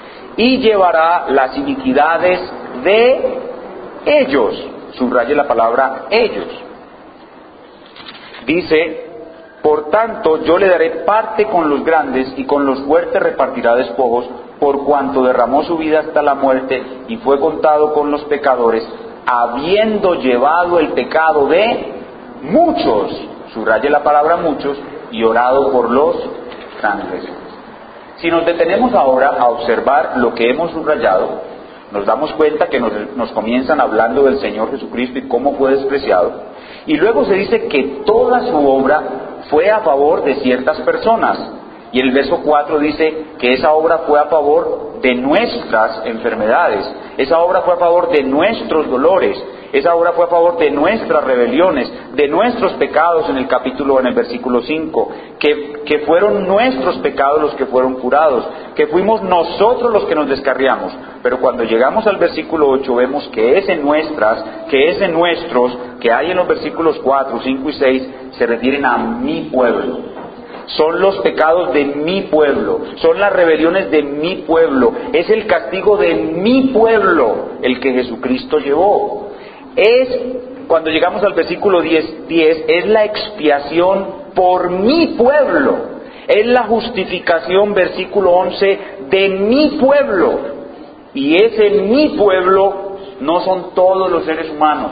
y llevará las iniquidades de ellos, subraye la palabra ellos. Dice, por tanto yo le daré parte con los grandes, y con los fuertes repartirá despojos, por cuanto derramó su vida hasta la muerte, y fue contado con los pecadores, habiendo llevado el pecado de muchos, subraye la palabra muchos, y orado por los transgresores. Si nos detenemos ahora a observar lo que hemos subrayado, nos damos cuenta que nos, nos comienzan hablando del Señor Jesucristo y cómo fue despreciado, y luego se dice que toda su obra fue a favor de ciertas personas, y el verso cuatro dice que esa obra fue a favor de nuestras enfermedades, esa obra fue a favor de nuestros dolores, esa obra fue a favor de nuestras rebeliones, de nuestros pecados en el capítulo, en el versículo cinco, que, que fueron nuestros pecados los que fueron curados, que fuimos nosotros los que nos descarriamos. Pero cuando llegamos al versículo ocho vemos que ese nuestras, que ese nuestros, que hay en los versículos cuatro, cinco y seis, se refieren a mi pueblo. Son los pecados de mi pueblo, son las rebeliones de mi pueblo, es el castigo de mi pueblo el que Jesucristo llevó. Es, cuando llegamos al versículo diez, diez, es la expiación por mi pueblo, es la justificación, versículo once, de mi pueblo. Y ese mi pueblo no son todos los seres humanos.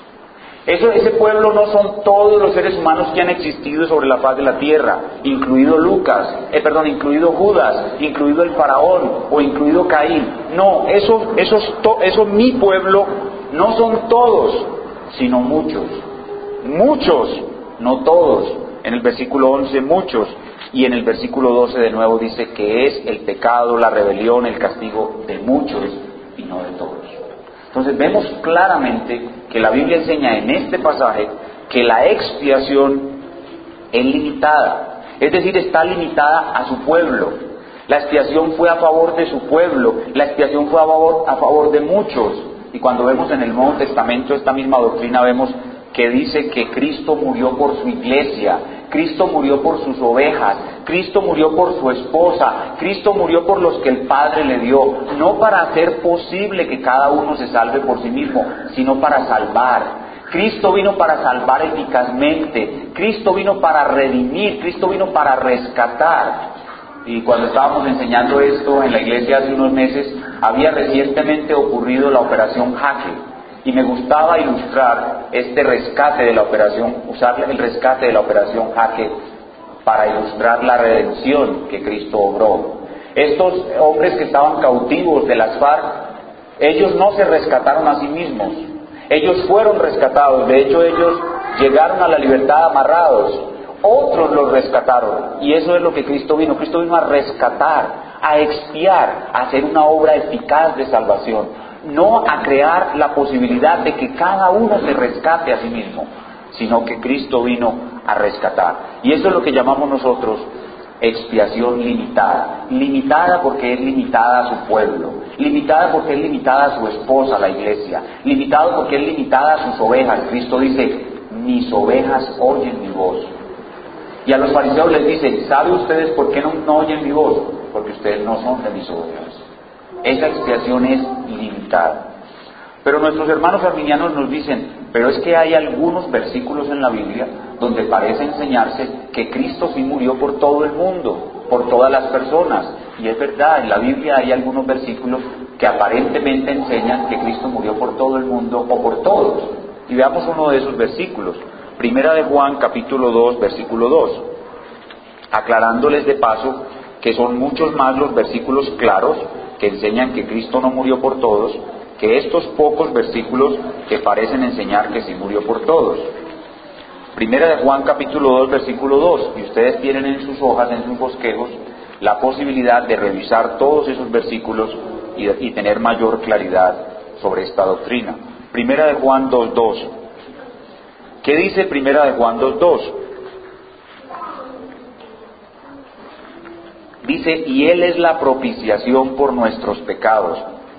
Eso, ese pueblo no son todos los seres humanos que han existido sobre la faz de la tierra, incluido Lucas, eh, perdón, incluido Judas, incluido el faraón o incluido Caín. No, esos, esos, to, esos mi pueblo no son todos, sino muchos. Muchos, no todos. En el versículo once, muchos. Y en el versículo doce de nuevo dice que es el pecado, la rebelión, el castigo de muchos y no de todos. Entonces vemos claramente que la Biblia enseña en este pasaje que la expiación es limitada, es decir, está limitada a su pueblo. La expiación fue a favor de su pueblo, la expiación fue a favor, a favor de muchos. Y cuando vemos en el Nuevo Testamento esta misma doctrina, vemos que dice que Cristo murió por su iglesia, Cristo murió por sus ovejas, Cristo murió por su esposa, Cristo murió por los que el Padre le dio, no para hacer posible que cada uno se salve por sí mismo, sino para salvar. Cristo vino para salvar eficazmente, Cristo vino para redimir, Cristo vino para rescatar. Y cuando estábamos enseñando esto en la iglesia hace unos meses, había recientemente ocurrido la operación Jaque. Y me gustaba ilustrar este rescate de la operación, usar el rescate de la operación Jaque para ilustrar la redención que Cristo obró. Estos hombres que estaban cautivos de las FARC, ellos no se rescataron a sí mismos. Ellos fueron rescatados, de hecho ellos llegaron a la libertad amarrados, otros los rescataron, y eso es lo que Cristo vino. Cristo vino a rescatar, a expiar, a hacer una obra eficaz de salvación, no a crear la posibilidad de que cada uno se rescate a sí mismo, sino que Cristo vino a rescatar. Y eso es lo que llamamos nosotros expiación limitada. Limitada porque es limitada a su pueblo, limitada porque es limitada a su esposa, la iglesia, limitada porque es limitada a sus ovejas. Cristo dice, mis ovejas oyen mi voz. Y a los fariseos les dice, ¿sabe ustedes por qué no, no oyen mi voz? Porque ustedes no son de mis ovejas. Esa expiación es limitada. Pero nuestros hermanos arminianos nos dicen, pero es que hay algunos versículos en la Biblia donde parece enseñarse que Cristo sí murió por todo el mundo, por todas las personas. Y es verdad, en la Biblia hay algunos versículos que aparentemente enseñan que Cristo murió por todo el mundo o por todos. Y veamos uno de esos versículos. Primera de Juan, capítulo dos, versículo dos. Aclarándoles de paso que son muchos más los versículos claros que enseñan que Cristo no murió por todos, que estos pocos versículos que parecen enseñar que sí murió por todos. Primera de Juan, capítulo dos, versículo dos. Y ustedes tienen en sus hojas, en sus bosquejos, la posibilidad de revisar todos esos versículos y, y tener mayor claridad sobre esta doctrina. Primera de Juan dos, dos. ¿Qué dice Primera de Juan dos, dos? Dice, y Él es la propiciación por nuestros pecados,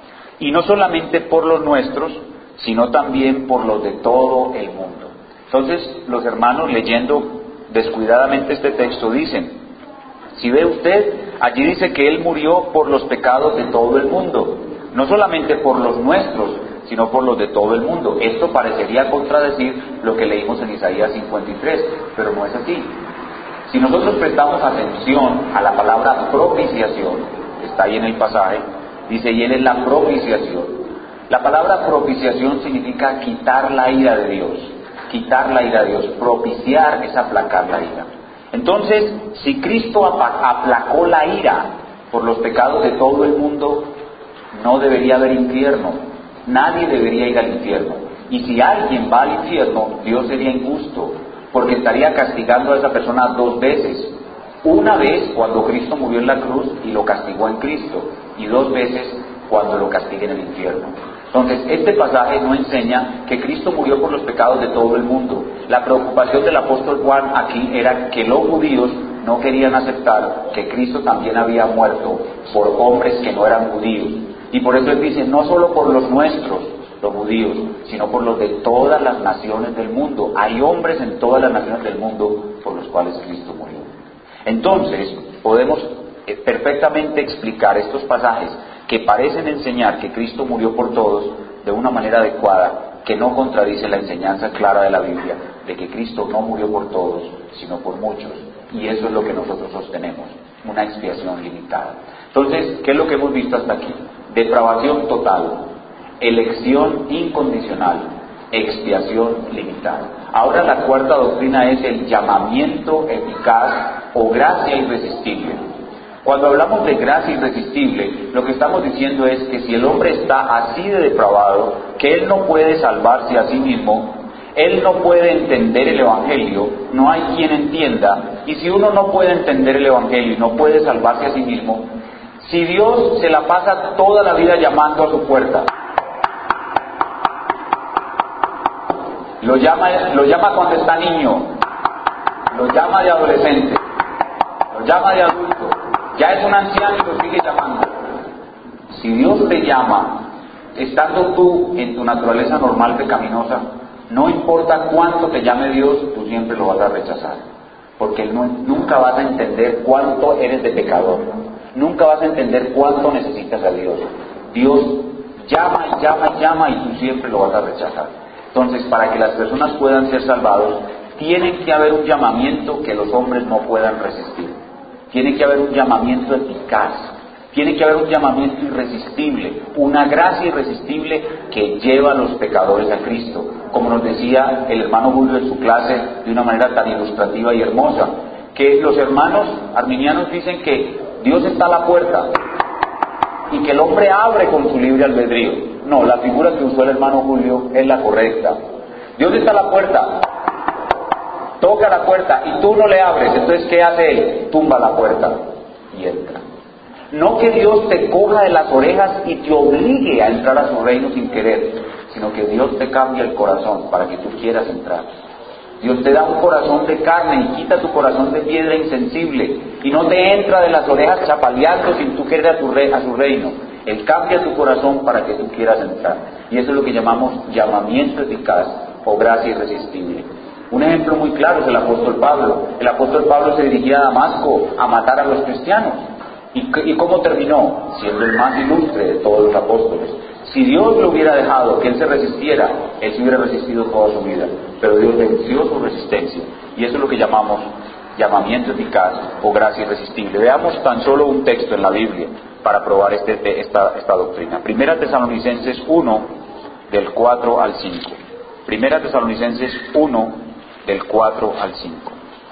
y no solamente por los nuestros, sino también por los de todo el mundo. Entonces, los hermanos leyendo descuidadamente este texto dicen, si ve usted, allí dice que Él murió por los pecados de todo el mundo, no solamente por los nuestros, sino por los de todo el mundo. Esto parecería contradecir lo que leímos en Isaías cincuenta y tres, pero no es así. Si nosotros prestamos atención a la palabra propiciación, que está ahí en el pasaje, dice, y Él es la propiciación. La palabra propiciación significa quitar la ira de Dios, quitar la ira de Dios. Propiciar es aplacar la ira. Entonces, si Cristo aplacó la ira por los pecados de todo el mundo, no debería haber infierno. Nadie debería ir al infierno. Y si alguien va al infierno, Dios sería injusto, porque estaría castigando a esa persona dos veces. Una vez cuando Cristo murió en la cruz y lo castigó en Cristo, y dos veces cuando lo castigue en el infierno. Entonces, este pasaje no enseña que Cristo murió por los pecados de todo el mundo. La preocupación del apóstol Juan aquí era que los judíos no querían aceptar que Cristo también había muerto por hombres que no eran judíos. Y por eso él dice, no solo por los nuestros, los judíos, sino por los de todas las naciones del mundo. Hay hombres en todas las naciones del mundo por los cuales Cristo murió. Entonces, podemos perfectamente explicar estos pasajes que parecen enseñar que Cristo murió por todos de una manera adecuada, que no contradice la enseñanza clara de la Biblia de que Cristo no murió por todos, sino por muchos. Y eso es lo que nosotros sostenemos, una expiación limitada. Entonces, ¿qué es lo que hemos visto hasta aquí? Depravación total, elección incondicional, expiación limitada. Ahora la cuarta doctrina es el llamamiento eficaz o gracia irresistible. Cuando hablamos de gracia irresistible, lo que estamos diciendo es que si el hombre está así de depravado, que él no puede salvarse a sí mismo, él no puede entender el Evangelio, no hay quien entienda, y si uno no puede entender el Evangelio y no puede salvarse a sí mismo, si Dios se la pasa toda la vida llamando a su puerta, lo llama, lo llama cuando está niño, lo llama de adolescente, lo llama de adulto, ya es un anciano y lo sigue llamando. Si Dios te llama, estando tú en tu naturaleza normal pecaminosa, no importa cuánto te llame Dios, tú siempre lo vas a rechazar, porque no, nunca vas a entender cuánto eres de pecador, nunca vas a entender cuánto necesitas a Dios. Dios llama y llama y llama y tú siempre lo vas a rechazar. Entonces, para que las personas puedan ser salvados, tiene que haber un llamamiento que los hombres no puedan resistir. Tiene que haber un llamamiento eficaz, tiene que haber un llamamiento irresistible, una gracia irresistible que lleva a los pecadores a Cristo. Como nos decía el hermano Julio en su clase de una manera tan ilustrativa y hermosa, que los hermanos arminianos dicen que Dios está a la puerta y que el hombre abre con su libre albedrío. No, la figura que usó el hermano Julio es la correcta. ¿De dónde está la puerta? Toca la puerta y tú no le abres, entonces ¿qué hace él? Tumba la puerta y entra. No que Dios te coja de las orejas y te obligue a entrar a su reino sin querer, sino que Dios te cambia el corazón para que tú quieras entrar. Dios te da un corazón de carne y quita tu corazón de piedra insensible y no te entra de las orejas chapaleando sin tú querer a, tu re, a su reino. Él cambia tu corazón para que tú quieras entrar. Y eso es lo que llamamos llamamiento eficaz o gracia irresistible. Un ejemplo muy claro es el apóstol Pablo. El apóstol Pablo se dirigía a Damasco a matar a los cristianos. ¿Y, y cómo terminó? Siendo el más ilustre de todos los apóstoles. Si Dios lo hubiera dejado que él se resistiera, él se hubiera resistido toda su vida. Pero Dios venció su resistencia. Y eso es lo que llamamos llamamiento eficaz o gracia irresistible. Veamos tan solo un texto en la Biblia para probar este, esta, esta doctrina. Primera Tesalonicenses uno, del cuatro al cinco. Primera Tesalonicenses uno, del cuatro al cinco.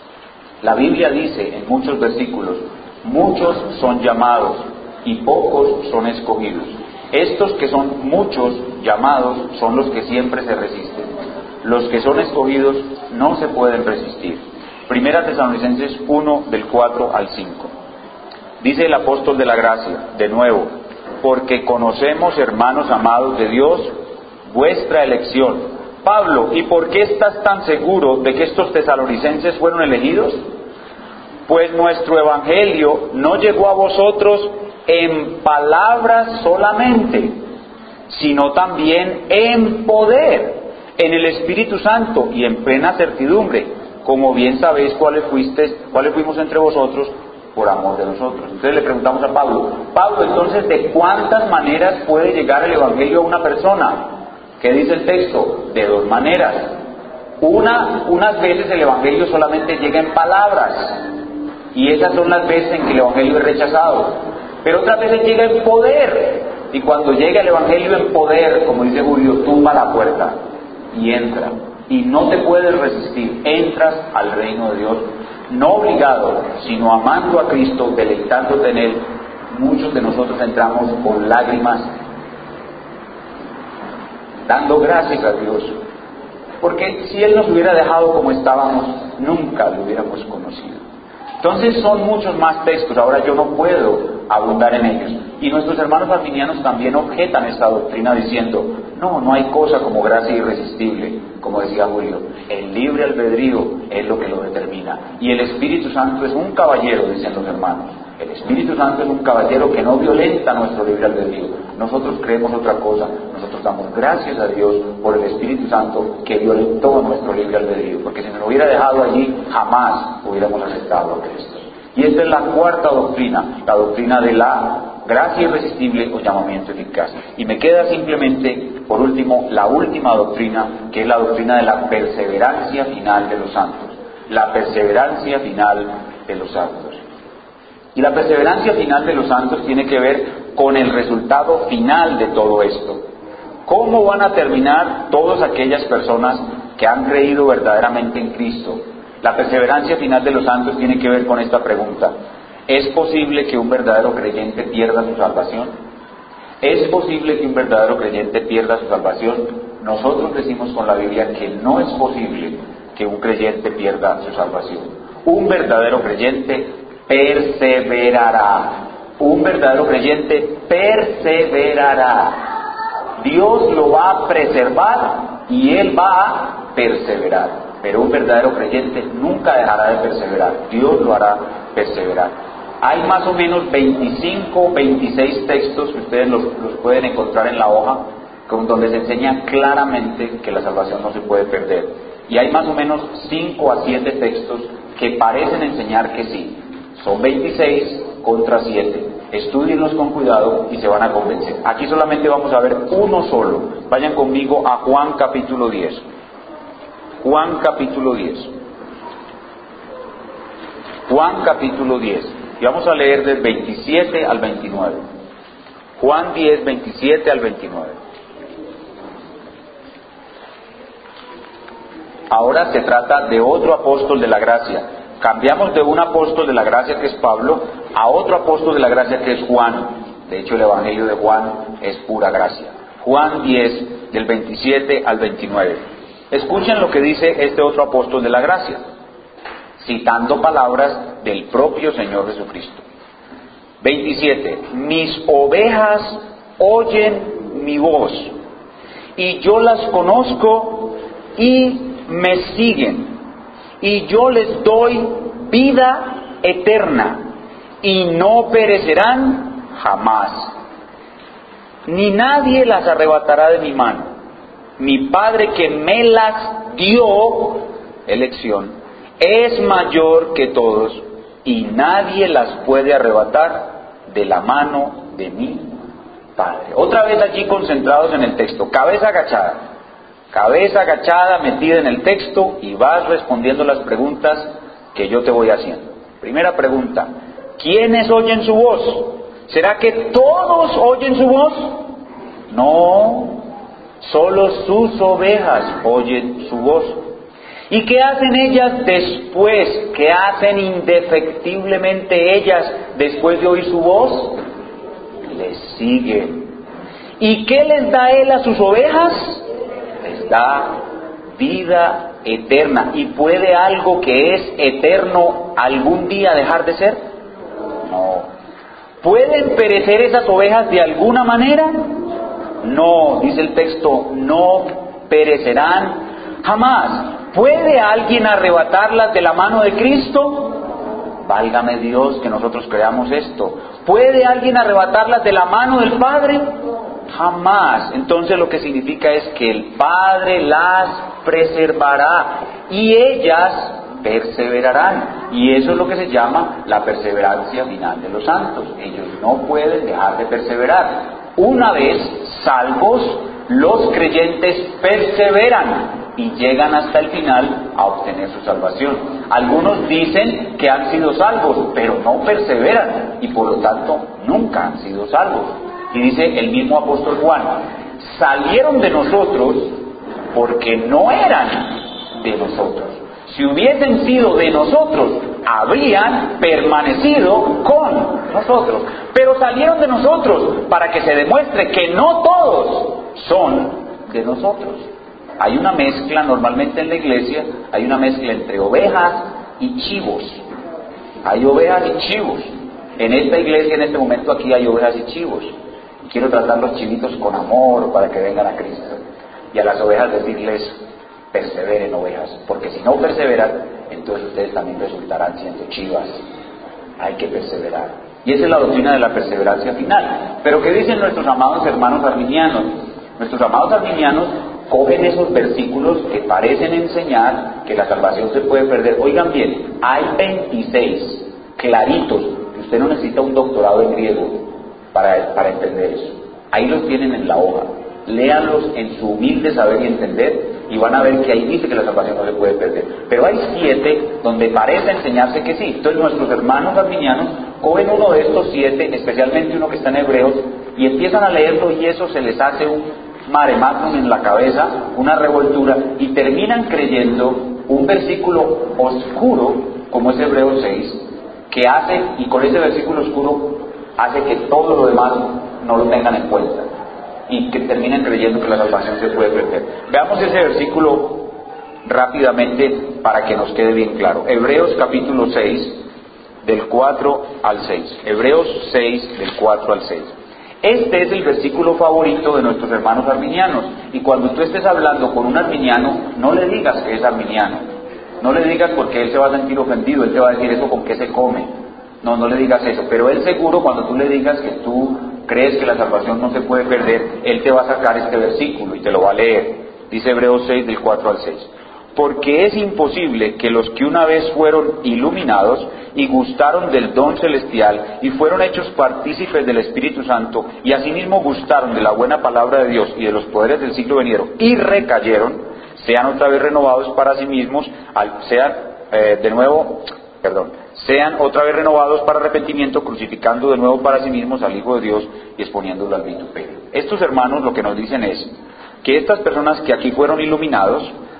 La Biblia dice en muchos versículos: muchos son llamados y pocos son escogidos. Estos que son muchos llamados son los que siempre se resisten. Los que son escogidos no se pueden resistir. Primera Tesalonicenses uno, del cuatro al cinco. Dice el apóstol de la gracia, de nuevo: porque conocemos, hermanos amados de Dios, vuestra elección. Pablo, ¿y por qué estás tan seguro de que estos tesalonicenses fueron elegidos? Pues nuestro evangelio no llegó a vosotros en palabras solamente, sino también en poder, en el Espíritu Santo y en plena certidumbre, como bien sabéis cuáles fuisteis, cuáles fuimos entre vosotros por amor de nosotros. Entonces le preguntamos a Pablo: Pablo, entonces, ¿de cuántas maneras puede llegar el evangelio a una persona? ¿Qué dice el texto? De dos maneras. Una, unas veces el evangelio solamente llega en palabras, y esas son las veces en que el evangelio es rechazado. Pero otras veces llega en poder, y cuando llega el evangelio en poder, como dice Julio, tumba la puerta y entra, y no te puedes resistir. Entras al reino de Dios, no obligado, sino amando a Cristo, deleitándote en Él. Muchos de nosotros entramos con lágrimas, dando gracias a Dios, porque si Él nos hubiera dejado como estábamos, nunca lo hubiéramos conocido. Entonces son muchos más textos, ahora yo no puedo abundar en ellos. Y nuestros hermanos arminianos también objetan esta doctrina diciendo: no, no hay cosa como gracia irresistible, como decía Julio. El libre albedrío es lo que lo determina. Y el Espíritu Santo es un caballero, dicen los hermanos. El Espíritu Santo es un caballero que no violenta nuestro libre albedrío. Nosotros creemos otra cosa. Nosotros damos gracias a Dios por el Espíritu Santo que violentó nuestro libre albedrío, porque si nos lo hubiera dejado allí, jamás hubiéramos aceptado a Cristo. Y esta es la cuarta doctrina, la doctrina de la gracia irresistible o llamamiento eficaz. Y me queda simplemente, por último, la última doctrina, que es la doctrina de la perseverancia final de los santos. La perseverancia final de los santos. Y la perseverancia final de los santos tiene que ver con el resultado final de todo esto. ¿Cómo van a terminar todas aquellas personas que han creído verdaderamente en Cristo? La perseverancia final de los santos tiene que ver con esta pregunta: ¿es posible que un verdadero creyente pierda su salvación? ¿Es posible que un verdadero creyente pierda su salvación? Nosotros decimos con la Biblia que no es posible que un creyente pierda su salvación. Un verdadero creyente perseverará. Un verdadero creyente perseverará. Dios lo va a preservar y Él va a perseverar. Pero un verdadero creyente nunca dejará de perseverar. Dios lo hará perseverar. Hay más o menos veinticinco, veintiséis textos que ustedes los, los pueden encontrar en la hoja, con donde se enseña claramente que la salvación no se puede perder. Y hay más o menos cinco a siete textos que parecen enseñar que sí. Son veintiséis contra siete. Estúdienlos con cuidado y se van a convencer. Aquí solamente vamos a ver uno solo. Vayan conmigo a Juan capítulo diez. Juan capítulo diez. Juan capítulo diez. Y vamos a leer del veintisiete al veintinueve. Juan diez, veintisiete al veintinueve. Ahora se trata de otro apóstol de la gracia. Cambiamos de un apóstol de la gracia que es Pablo a otro apóstol de la gracia que es Juan. De hecho, el evangelio de Juan es pura gracia. Juan diez, del veintisiete al veintinueve. Escuchen lo que dice este otro apóstol de la gracia, citando palabras del propio Señor Jesucristo. veintisiete. Mis ovejas oyen mi voz, y yo las conozco y me siguen, y yo les doy vida eterna, y no perecerán jamás, ni nadie las arrebatará de mi mano. Mi Padre que me las dio, elección, es mayor que todos, y nadie las puede arrebatar de la mano de mi Padre. Otra vez allí concentrados en el texto, cabeza agachada, cabeza agachada metida en el texto, y vas respondiendo las preguntas que yo te voy haciendo. Primera pregunta: ¿quiénes oyen su voz? ¿Será que todos oyen su voz? No, solo sus ovejas oyen su voz. ¿Y qué hacen ellas después? ¿Qué hacen indefectiblemente ellas después de oír su voz? Les siguen. ¿Y qué les da Él a sus ovejas? Les da vida eterna. ¿Y puede algo que es eterno algún día dejar de ser? No. ¿Pueden perecer esas ovejas de alguna manera? No, dice el texto, no perecerán jamás. ¿Puede alguien arrebatarlas de la mano de Cristo? Válgame Dios que nosotros creamos esto. ¿Puede alguien arrebatarlas de la mano del Padre? Jamás. Entonces lo que significa es que el Padre las preservará y ellas perseverarán. Y eso es lo que se llama la perseverancia final de los santos. Ellos no pueden dejar de perseverar. Una vez salvos, los creyentes perseveran y llegan hasta el final a obtener su salvación. Algunos dicen que han sido salvos, pero no perseveran y por lo tanto nunca han sido salvos. Y dice el mismo apóstol Juan: salieron de nosotros porque no eran de nosotros. Si hubiesen sido de nosotros, habrían permanecido con nosotros. Pero salieron de nosotros para que se demuestre que no todos son de nosotros. Hay una mezcla, normalmente en la iglesia, hay una mezcla entre ovejas y chivos. Hay ovejas y chivos. En esta iglesia, en este momento, aquí hay ovejas y chivos. Y quiero tratar los chivitos con amor para que vengan a Cristo. Y a las ovejas decirles: perseveren, ovejas, porque si no perseveran, entonces ustedes también resultarán siendo chivas. Hay que perseverar. Y esa es la doctrina de la perseverancia final. Pero ¿qué dicen nuestros amados hermanos arminianos? Nuestros amados arminianos cogen esos versículos que parecen enseñar que la salvación se puede perder. Oigan bien, hay veintiséis claritos, que usted no necesita un doctorado en griego para, para entender eso. Ahí los tienen en la hoja. Léanlos en su humilde saber y entender, y van a ver que ahí dice que la salvación no se puede perder. Pero hay siete donde parece enseñarse que sí. Entonces nuestros hermanos arminianos cogen uno de estos siete, especialmente uno que está en Hebreos, y empiezan a leerlo, y eso se les hace un mare magnum en la cabeza, una revoltura, y terminan creyendo un versículo oscuro como es Hebreos seis, que hace, y con ese versículo oscuro hace que todo lo demás no lo tengan en cuenta, y que terminen creyendo que la salvación se puede perder. Veamos ese versículo rápidamente para que nos quede bien claro. Hebreos capítulo seis, del cuatro al seis. Hebreos seis, del cuatro al seis. Este es el versículo favorito de nuestros hermanos arminianos. Y cuando tú estés hablando con un arminiano, no le digas que es arminiano. No le digas porque él se va a sentir ofendido, él te va a decir: eso con qué se come. No, no le digas eso. Pero él seguro, cuando tú le digas que tú crees que la salvación no se puede perder, él te va a sacar este versículo y te lo va a leer. Dice Hebreos seis, del cuatro al seis. Porque es imposible que los que una vez fueron iluminados y gustaron del don celestial y fueron hechos partícipes del Espíritu Santo y asimismo gustaron de la buena palabra de Dios y de los poderes del siglo venidero y recayeron, sean otra vez renovados para sí mismos, al, sean eh, de nuevo, perdón, sean otra vez renovados para arrepentimiento, crucificando de nuevo para sí mismos al Hijo de Dios y exponiéndolo al vituperio. Estos hermanos lo que nos dicen es que estas personas que aquí fueron iluminados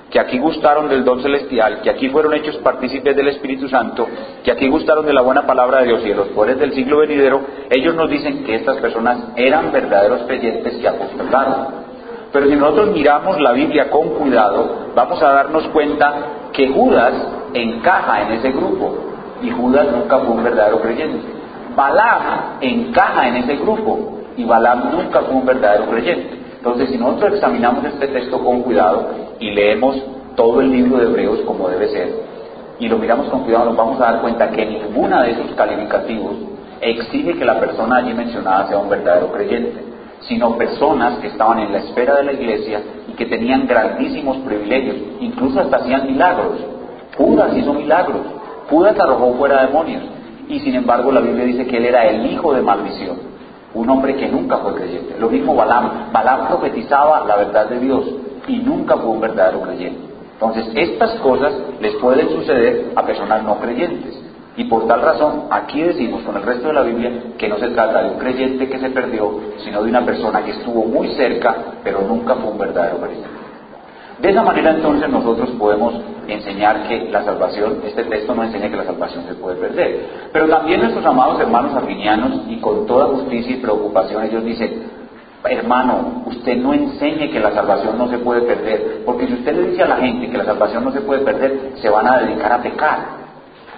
que aquí gustaron del don celestial, que aquí fueron hechos partícipes del Espíritu Santo, que aquí gustaron de la buena palabra de Dios y de los poderes del siglo venidero, ellos nos dicen que estas personas eran verdaderos creyentes que apostolaron. Pero si nosotros miramos la Biblia con cuidado, vamos a darnos cuenta que Judas encaja en ese grupo, y Judas nunca fue un verdadero creyente. Balaam encaja en ese grupo, y Balaam nunca fue un verdadero creyente. Entonces, si nosotros examinamos este texto con cuidado y leemos todo el libro de Hebreos como debe ser, y lo miramos con cuidado, nos vamos a dar cuenta que ninguna de esos calificativos exige que la persona allí mencionada sea un verdadero creyente, sino personas que estaban en la esfera de la iglesia y que tenían grandísimos privilegios, incluso hasta hacían milagros. Judas hizo milagros, Judas arrojó fuera demonios, y sin embargo la Biblia dice que él era el hijo de maldición, un hombre que nunca fue creyente. Lo mismo Balaam, Balaam profetizaba la verdad de Dios y nunca fue un verdadero creyente. Entonces estas cosas les pueden suceder a personas no creyentes. Y por tal razón, aquí decimos con el resto de la Biblia que no se trata de un creyente que se perdió, sino de una persona que estuvo muy cerca, pero nunca fue un verdadero creyente. De esa manera entonces nosotros podemos enseñar que la salvación, este texto no enseña que la salvación se puede perder. Pero también nuestros amados hermanos arminianos, y con toda justicia y preocupación, ellos dicen: hermano, usted no enseñe que la salvación no se puede perder, porque si usted le dice a la gente que la salvación no se puede perder, se van a dedicar a pecar.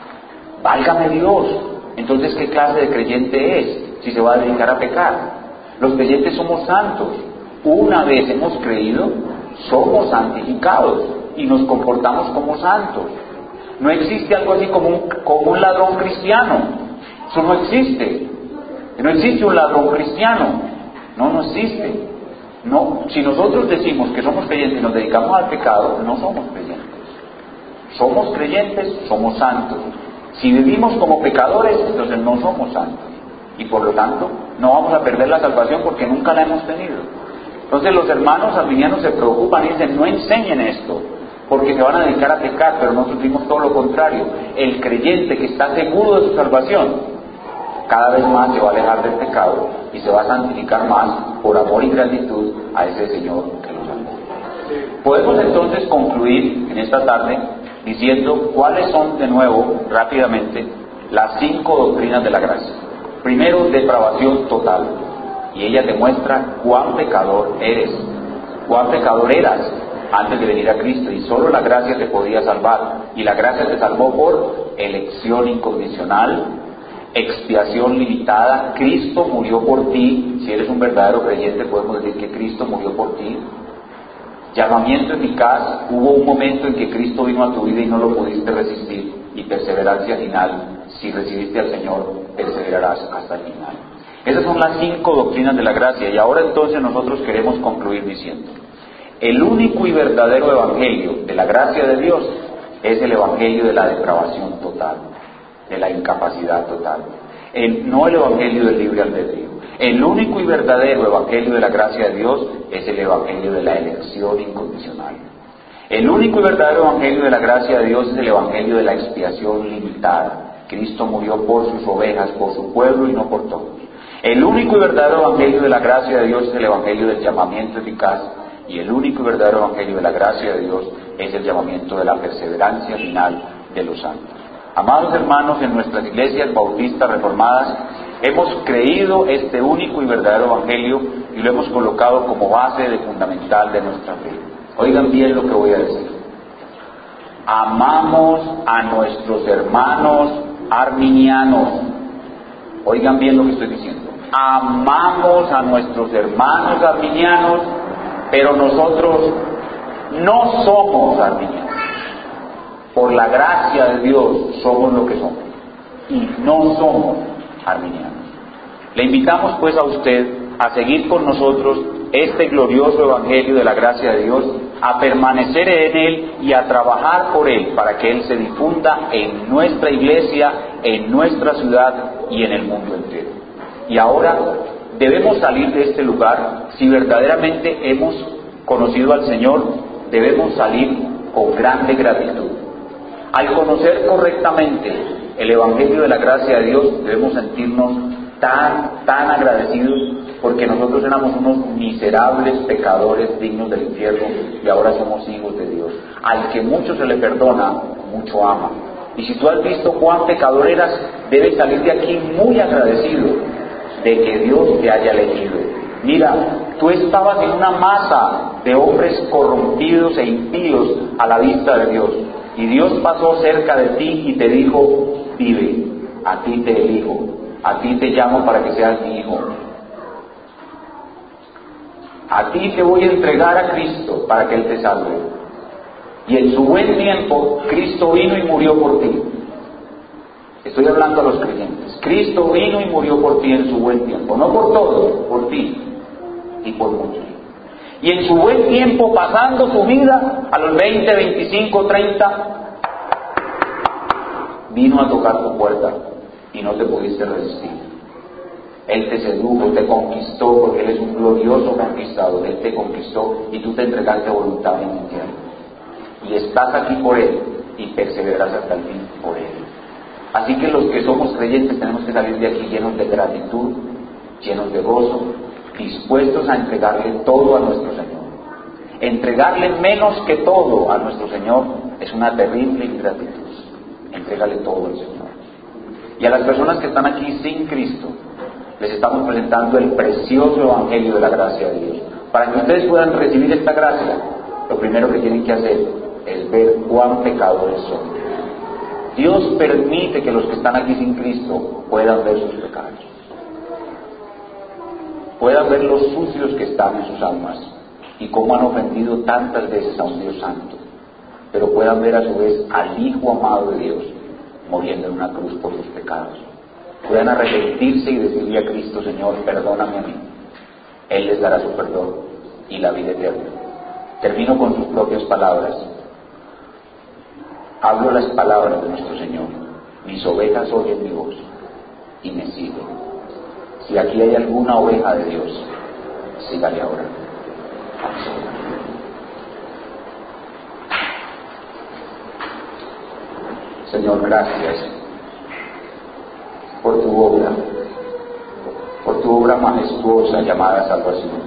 Válgame Dios, entonces ¿qué clase de creyente es si se va a dedicar a pecar? Los creyentes somos santos. Una vez hemos creído, somos santificados y nos comportamos como santos. No existe algo así como un, como un ladrón cristiano. Eso no existe. No existe un ladrón cristiano. No, no existe. No, si nosotros decimos que somos creyentes y nos dedicamos al pecado, no somos creyentes. Somos creyentes, somos santos. Si vivimos como pecadores, entonces no somos santos. Y por lo tanto, no vamos a perder la salvación porque nunca la hemos tenido. Entonces los hermanos arminianos se preocupan y dicen: no enseñen esto, porque se van a dedicar a pecar. Pero nosotros decimos todo lo contrario. El creyente que está seguro de su salvación, cada vez más se va a alejar del pecado y se va a santificar más por amor y gratitud a ese Señor que lo salvó. Podemos entonces concluir en esta tarde diciendo cuáles son, de nuevo, rápidamente, las cinco doctrinas de la gracia. Primero, depravación total, y ella te muestra cuán pecador eres, cuán pecador eras antes de venir a Cristo, y solo la gracia te podía salvar, y la gracia te salvó por elección incondicional, expiación limitada. Cristo murió por ti. Si eres un verdadero creyente, podemos decir que Cristo murió por ti. Llamamiento eficaz: hubo un momento en que Cristo vino a tu vida y no lo pudiste resistir. Y perseverancia final: si recibiste al Señor, perseverarás hasta el final. Esas son las cinco doctrinas de la gracia. Y ahora entonces nosotros queremos concluir diciendo: el único y verdadero evangelio de la gracia de Dios es el evangelio de la depravación total, de la incapacidad total, el, no el evangelio del libre albedrío. El único y verdadero evangelio de la gracia de Dios es el evangelio de la elección incondicional. El único y verdadero evangelio de la gracia de Dios es el evangelio de la expiación limitada. Cristo murió por sus ovejas, por su pueblo y no por todos. El único y verdadero evangelio de la gracia de Dios es el evangelio del llamamiento eficaz, y el único y verdadero evangelio de la gracia de Dios es el llamamiento de la perseverancia final de los santos. Amados hermanos, en nuestras iglesias bautistas reformadas hemos creído este único y verdadero evangelio y lo hemos colocado como base de fundamental de nuestra fe. Oigan bien lo que voy a decir. Amamos a nuestros hermanos arminianos. Oigan bien lo que estoy diciendo. Amamos a nuestros hermanos arminianos, pero nosotros no somos arminianos. Por la gracia de Dios somos lo que somos y no somos arminianos. Le invitamos pues a usted a seguir con nosotros este glorioso evangelio de la gracia de Dios, a permanecer en él y a trabajar por él para que él se difunda en nuestra iglesia, en nuestra ciudad y en el mundo entero. Y ahora debemos salir de este lugar. Si verdaderamente hemos conocido al Señor, debemos salir con grande gratitud. Al conocer correctamente el evangelio de la gracia de Dios, debemos sentirnos tan, tan agradecidos porque nosotros éramos unos miserables pecadores dignos del infierno y ahora somos hijos de Dios. Al que mucho se le perdona, mucho ama. Y si tú has visto cuán pecador eras, debes salir de aquí muy agradecido de que Dios te haya elegido. Mira, tú estabas en una masa de hombres corrompidos e impíos a la vista de Dios. Y Dios pasó cerca de ti y te dijo, vive, a ti te elijo, a ti te llamo para que seas mi hijo. A ti te voy a entregar a Cristo para que Él te salve. Y en su buen tiempo, Cristo vino y murió por ti. Estoy hablando a los creyentes. Cristo vino y murió por ti en su buen tiempo. No por todos, por ti y por muchos. Y en su buen tiempo, pasando su vida, a los veinte, veinticinco, treinta, vino a tocar tu puerta y no te pudiste resistir. Él te sedujo, te conquistó, porque Él es un glorioso conquistador. Él te conquistó y tú te entregaste voluntariamente a Él. Y estás aquí por Él y perseverarás hasta el fin por Él. Así que los que somos creyentes tenemos que salir de aquí llenos de gratitud, llenos de gozo, dispuestos a entregarle todo a nuestro Señor. Entregarle menos que todo a nuestro Señor es una terrible ingratitud. Entrégale todo al Señor. Y a las personas que están aquí sin Cristo, les estamos presentando el precioso Evangelio de la gracia de Dios. Para que ustedes puedan recibir esta gracia, lo primero que tienen que hacer es ver cuán pecadores son. Dios permite que los que están aquí sin Cristo puedan ver sus pecados, puedan ver los sucios que están en sus almas y cómo han ofendido tantas veces a un Dios santo, pero puedan ver a su vez al Hijo amado de Dios muriendo en una cruz por sus pecados. Puedan arrepentirse y decirle a Cristo, Señor, perdóname a mí. Él les dará su perdón y la vida eterna. Termino con sus propias palabras. Hablo las palabras de nuestro Señor. Mis ovejas oyen mi voz y me siguen. Si aquí hay alguna oveja de Dios, sígale ahora. Señor, gracias por tu obra, por tu obra majestuosa llamada salvación.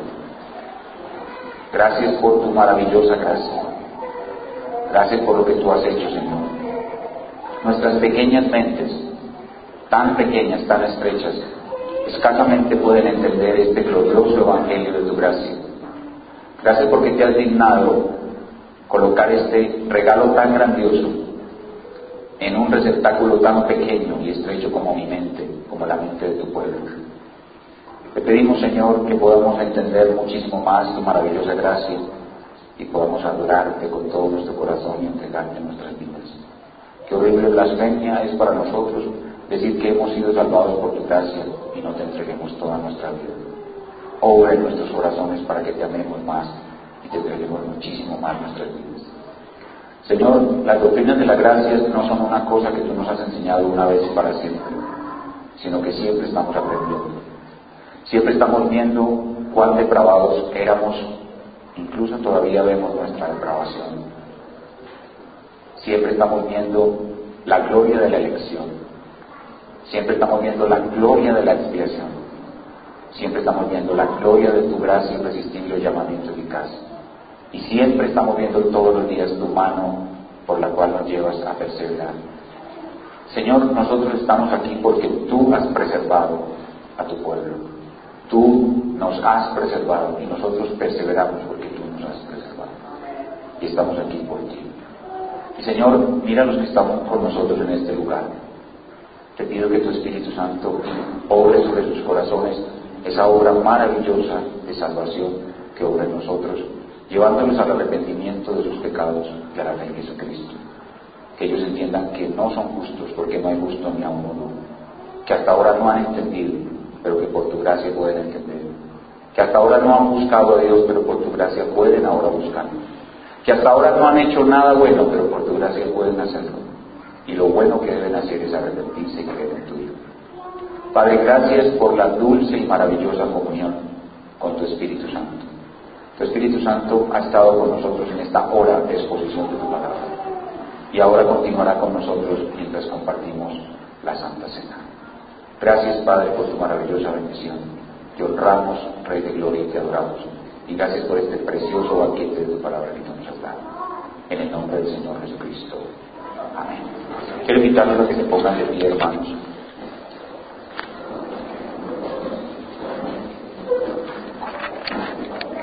Gracias por tu maravillosa gracia. Gracias por lo que tú has hecho, Señor. Nuestras pequeñas mentes, tan pequeñas, tan estrechas, escasamente pueden entender este glorioso evangelio de tu gracia. Gracias porque te has dignado colocar este regalo tan grandioso en un receptáculo tan pequeño y estrecho como mi mente, como la mente de tu pueblo. Te pedimos, Señor, que podamos entender muchísimo más tu maravillosa gracia y podamos adorarte con todo nuestro corazón y entregarte nuestras vidas. Qué horrible blasfemia es para nosotros decir que hemos sido salvados por tu gracia y no te entreguemos toda nuestra vida. Obra en nuestros corazones para que te amemos más y te entreguemos muchísimo más nuestras vidas. Señor, las doctrinas de la gracia no son una cosa que tú nos has enseñado una vez y para siempre, sino que siempre estamos aprendiendo. Siempre estamos viendo cuán depravados éramos, incluso todavía vemos nuestra depravación. Siempre estamos viendo la gloria de la elección. Siempre estamos viendo la gloria de la expiación. Siempre estamos viendo la gloria de tu gracia irresistible y llamamiento eficaz. Y siempre estamos viendo todos los días tu mano por la cual nos llevas a perseverar. Señor, nosotros estamos aquí porque tú has preservado a tu pueblo. Tú nos has preservado y nosotros perseveramos porque tú nos has preservado. Y estamos aquí por ti. Y Señor, mira a los que estamos con nosotros en este lugar. Te pido que tu Espíritu Santo obre sobre sus corazones esa obra maravillosa de salvación que obra en nosotros, llevándolos al arrepentimiento de sus pecados y a la fe en Jesucristo. Que ellos entiendan que no son justos, porque no hay justo ni a uno, no. Que hasta ahora no han entendido, pero que por tu gracia pueden entender. Que hasta ahora no han buscado a Dios, pero por tu gracia pueden ahora buscarlo. Que hasta ahora no han hecho nada bueno, pero por tu gracia pueden hacerlo. Y lo bueno que deben hacer es arrepentirse y creer en tu Hijo. Padre, gracias por la dulce y maravillosa comunión con tu Espíritu Santo. Tu Espíritu Santo ha estado con nosotros en esta hora de exposición de tu palabra. Y ahora continuará con nosotros mientras compartimos la Santa Cena. Gracias, Padre, por tu maravillosa bendición. Te honramos, Rey de Gloria, y te adoramos. Y gracias por este precioso banquete de tu palabra que tú nos has dado. En el nombre del Señor Jesucristo. Amén. Quiero invitarlos a que se pongan de pie, hermanos.